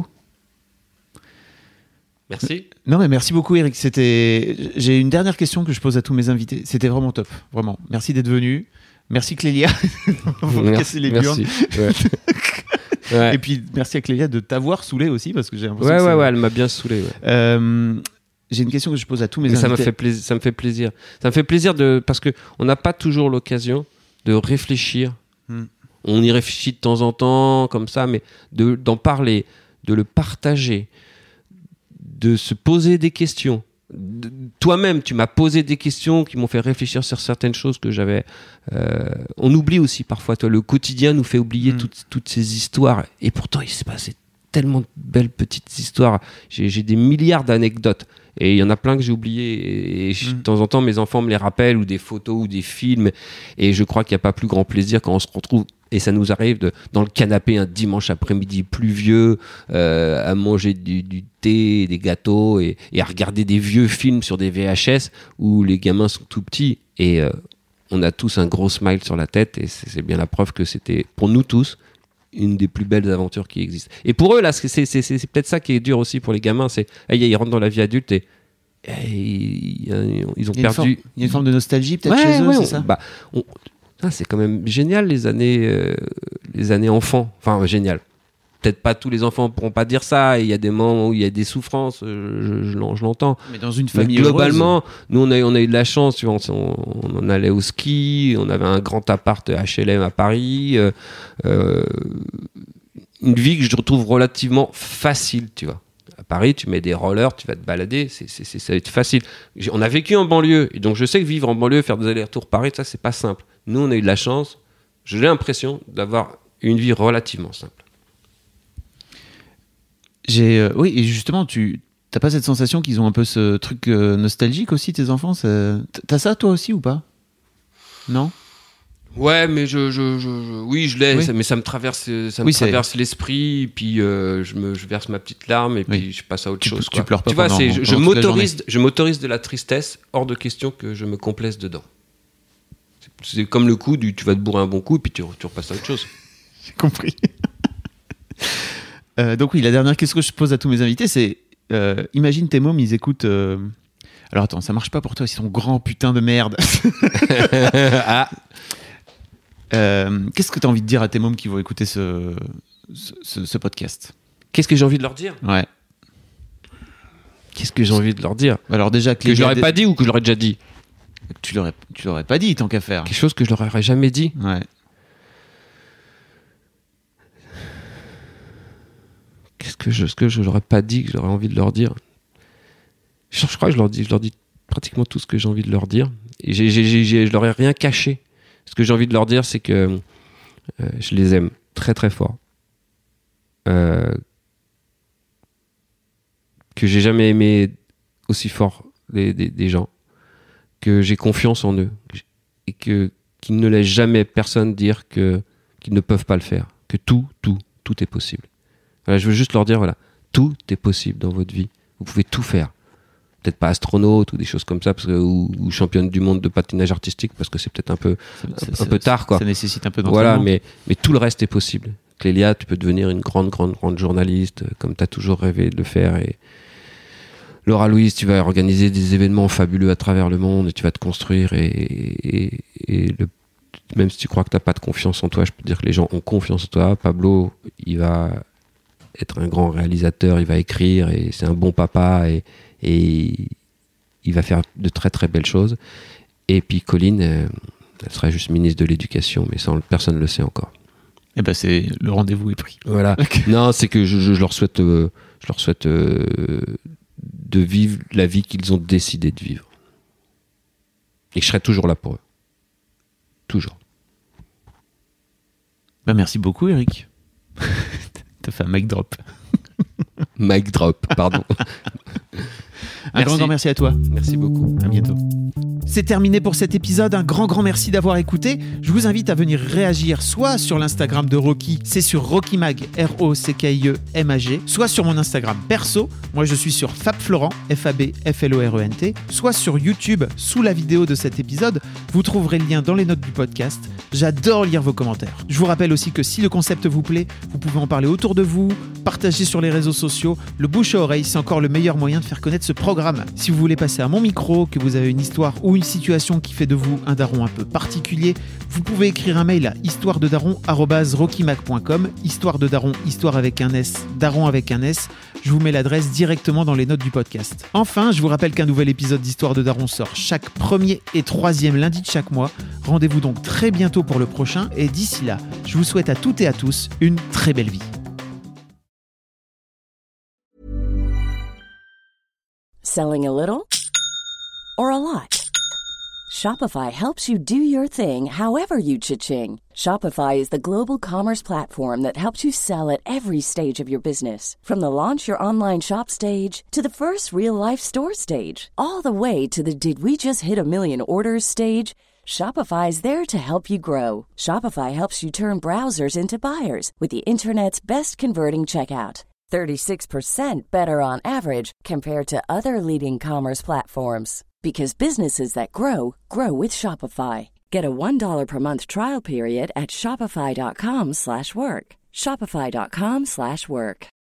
Merci. Non mais merci beaucoup Eric. C'était... J'ai une dernière question que je pose à tous mes invités. C'était vraiment top, vraiment. Merci d'être venu. Merci Clélia. Vous me cassez les burnes. Ouais. Ouais. Et puis merci à Clélia de t'avoir saoulé aussi parce que j'ai l'impression ouais, que ouais, c'est... ouais, elle m'a bien saoulé. Ouais. Euh, j'ai une question que je pose à tous mes Mais invités. Ça me fait plaisir. Ça me fait plaisir. Ça me fait plaisir de parce que on n'a pas toujours l'occasion de réfléchir. Hmm. On y réfléchit de temps en temps comme ça, mais de, d'en parler, de le partager, de se poser des questions. De, toi-même, tu m'as posé des questions qui m'ont fait réfléchir sur certaines choses que j'avais. Euh, on oublie aussi parfois. Toi, le quotidien nous fait oublier mmh. toutes, toutes ces histoires. Et pourtant, il s'est passé tellement de belles petites histoires. J'ai, j'ai des milliards d'anecdotes. Et il y en a plein que j'ai oubliées. Et, et mmh. de temps en temps, mes enfants me les rappellent, ou des photos, ou des films. Et je crois qu'il n'y a pas plus grand plaisir quand on se retrouve. Et ça nous arrive de, dans le canapé un dimanche après-midi pluvieux, euh, à manger du, du thé, des gâteaux et, et à regarder des vieux films sur des V H S où les gamins sont tout petits et euh, on a tous un gros smile sur la tête et c'est, c'est bien la preuve que c'était pour nous tous une des plus belles aventures qui existent. Et pour eux là, c'est, c'est, c'est, c'est peut-être ça qui est dur aussi pour les gamins, c'est hey, ils rentrent dans la vie adulte et hey, ils ont il perdu. Il y a une forme de nostalgie peut-être ouais, chez eux, ouais, c'est on, ça bah, on, Ah, c'est quand même génial les années, euh, les années enfants. Enfin, génial. Peut-être pas tous les enfants pourront pas dire ça. Il y a des moments où il y a des souffrances, je, je, je, je l'entends. Mais dans une famille Mais globalement, heureuse. nous on a, on a eu de la chance. Tu vois, on, on allait au ski, on avait un grand appart H L M à Paris. Euh, euh, une vie que je trouve relativement facile, tu vois. À Paris, tu mets des rollers, tu vas te balader, c'est, c'est, c'est, ça va être facile. J'ai, on a vécu en banlieue, et donc je sais que vivre en banlieue, faire des allers-retours Paris, ça, c'est pas simple. Nous, on a eu de la chance, j'ai l'impression d'avoir une vie relativement simple. J'ai, euh, oui, et justement, tu t'as pas cette sensation qu'ils ont un peu ce truc euh, nostalgique aussi, tes enfants ça... T'as ça, toi aussi, ou pas ? Non ? Ouais, mais je, je, je, je oui, je l'ai, oui. ça, mais ça me traverse, ça me oui, traverse l'esprit, puis euh, je me, je verse ma petite larme et puis oui. je passe à autre tu, chose. Tu pleures pas. Tu vois, pendant, c'est, je, je pendant m'autorise, je m'autorise de la tristesse, hors de question que je me complaise dedans. C'est, c'est comme le coup du, tu vas te bourrer un bon coup et puis tu, tu repasses à autre chose. J'ai compris. euh, donc oui, la dernière question que je pose à tous mes invités, c'est, euh, imagine tes mômes, ils écoutent. Euh... Alors attends, ça marche pas pour toi, ils sont grands putain de merde. Ah. Euh, qu'est-ce que tu as envie de dire à tes mômes qui vont écouter ce, ce, ce podcast ? Qu'est-ce que j'ai envie de leur dire ? Ouais. Qu'est-ce que j'ai envie de leur dire ? Alors déjà que, que je leur ai des... pas dit ou que je leur ai déjà dit ? Tu l'aurais, tu l'aurais pas dit tant qu'à faire. Quelque chose que je leur aurais jamais dit. Ouais. Qu'est-ce que je, ce que je leur ai pas dit que j'aurais envie de leur dire ? Je, je crois que je leur dis, je leur dis pratiquement tout ce que j'ai envie de leur dire. Et j'ai, j'ai, j'ai, je leur ai rien caché. Ce que j'ai envie de leur dire, c'est que euh, je les aime très très fort. Euh, que j'ai jamais aimé aussi fort des, des, des gens. Que j'ai confiance en eux. Et que, qu'ils ne laissent jamais personne dire que, qu'ils ne peuvent pas le faire. Que tout, tout, tout est possible. Voilà, je veux juste leur dire, voilà, tout est possible dans votre vie. Vous pouvez tout faire. Peut-être pas astronaute ou des choses comme ça, parce que, ou, ou championne du monde de patinage artistique, parce que c'est peut-être un peu, ça, un, ça, un peu tard, quoi. Ça nécessite un peu d'entraînement. Voilà, mais, mais tout le reste est possible. Clélia, tu peux devenir une grande, grande, grande journaliste, comme tu as toujours rêvé de le faire. Et Laura Louise, tu vas organiser des événements fabuleux à travers le monde et tu vas te construire et, et, et le, même si tu crois que t'as pas de confiance en toi, je peux te dire que les gens ont confiance en toi. Pablo, il va être un grand réalisateur, il va écrire et c'est un bon papa et, et il va faire de très très belles choses. Et puis Colline, euh, elle serait juste ministre de l'Éducation, mais ça, personne ne le sait encore. Eh ben c'est le rendez-vous est pris. Voilà. Non, c'est que je, je, je leur souhaite, euh, je leur souhaite euh, de vivre la vie qu'ils ont décidé de vivre. Et que je serai toujours là pour eux. Toujours. Ben merci beaucoup, Eric. T'as fait un mic drop. Mic drop, pardon. Un grand, grand merci à toi. Merci beaucoup. À bientôt. C'est terminé pour cet épisode. Un grand, grand merci d'avoir écouté. Je vous invite à venir réagir soit sur l'Instagram de Rocky, c'est sur RockyMag, R O C K I E M A G, soit sur mon Instagram perso. Moi, je suis sur FabFlorent, F A B F L O R E N T, soit sur YouTube, sous la vidéo de cet épisode. Vous trouverez le lien dans les notes du podcast. J'adore lire vos commentaires. Je vous rappelle aussi que si le concept vous plaît, vous pouvez en parler autour de vous, partager sur les réseaux sociaux. Le bouche à oreille, c'est encore le meilleur moyen de faire connaître ce programme. Si vous voulez passer à mon micro, que vous avez une histoire ou une situation qui fait de vous un daron un peu particulier, vous pouvez écrire un mail à histoire de daron arobase rockymag point com, histoire de daron, histoire avec un S, daron avec un S. Je vous mets l'adresse directement dans les notes du podcast. Enfin, je vous rappelle qu'un nouvel épisode d'Histoire de Daron sort chaque premier et troisième lundi de chaque mois. Rendez-vous donc très bientôt pour le prochain et d'ici là, je vous souhaite à toutes et à tous une très belle vie. Selling a little or a lot? Shopify helps you do your thing however you cha-ching. Shopify is the global commerce platform that helps you sell at every stage of your business. From the launch your online shop stage to the first real-life store stage, all the way to the did we just hit a million orders stage. Shopify is there to help you grow. Shopify helps you turn browsers into buyers with the internet's best converting checkout. thirty-six percent better on average compared to other leading commerce platforms. Because businesses that grow, grow with Shopify. Get a one dollar per month trial period at shopify.com slash work. Shopify.com slash work.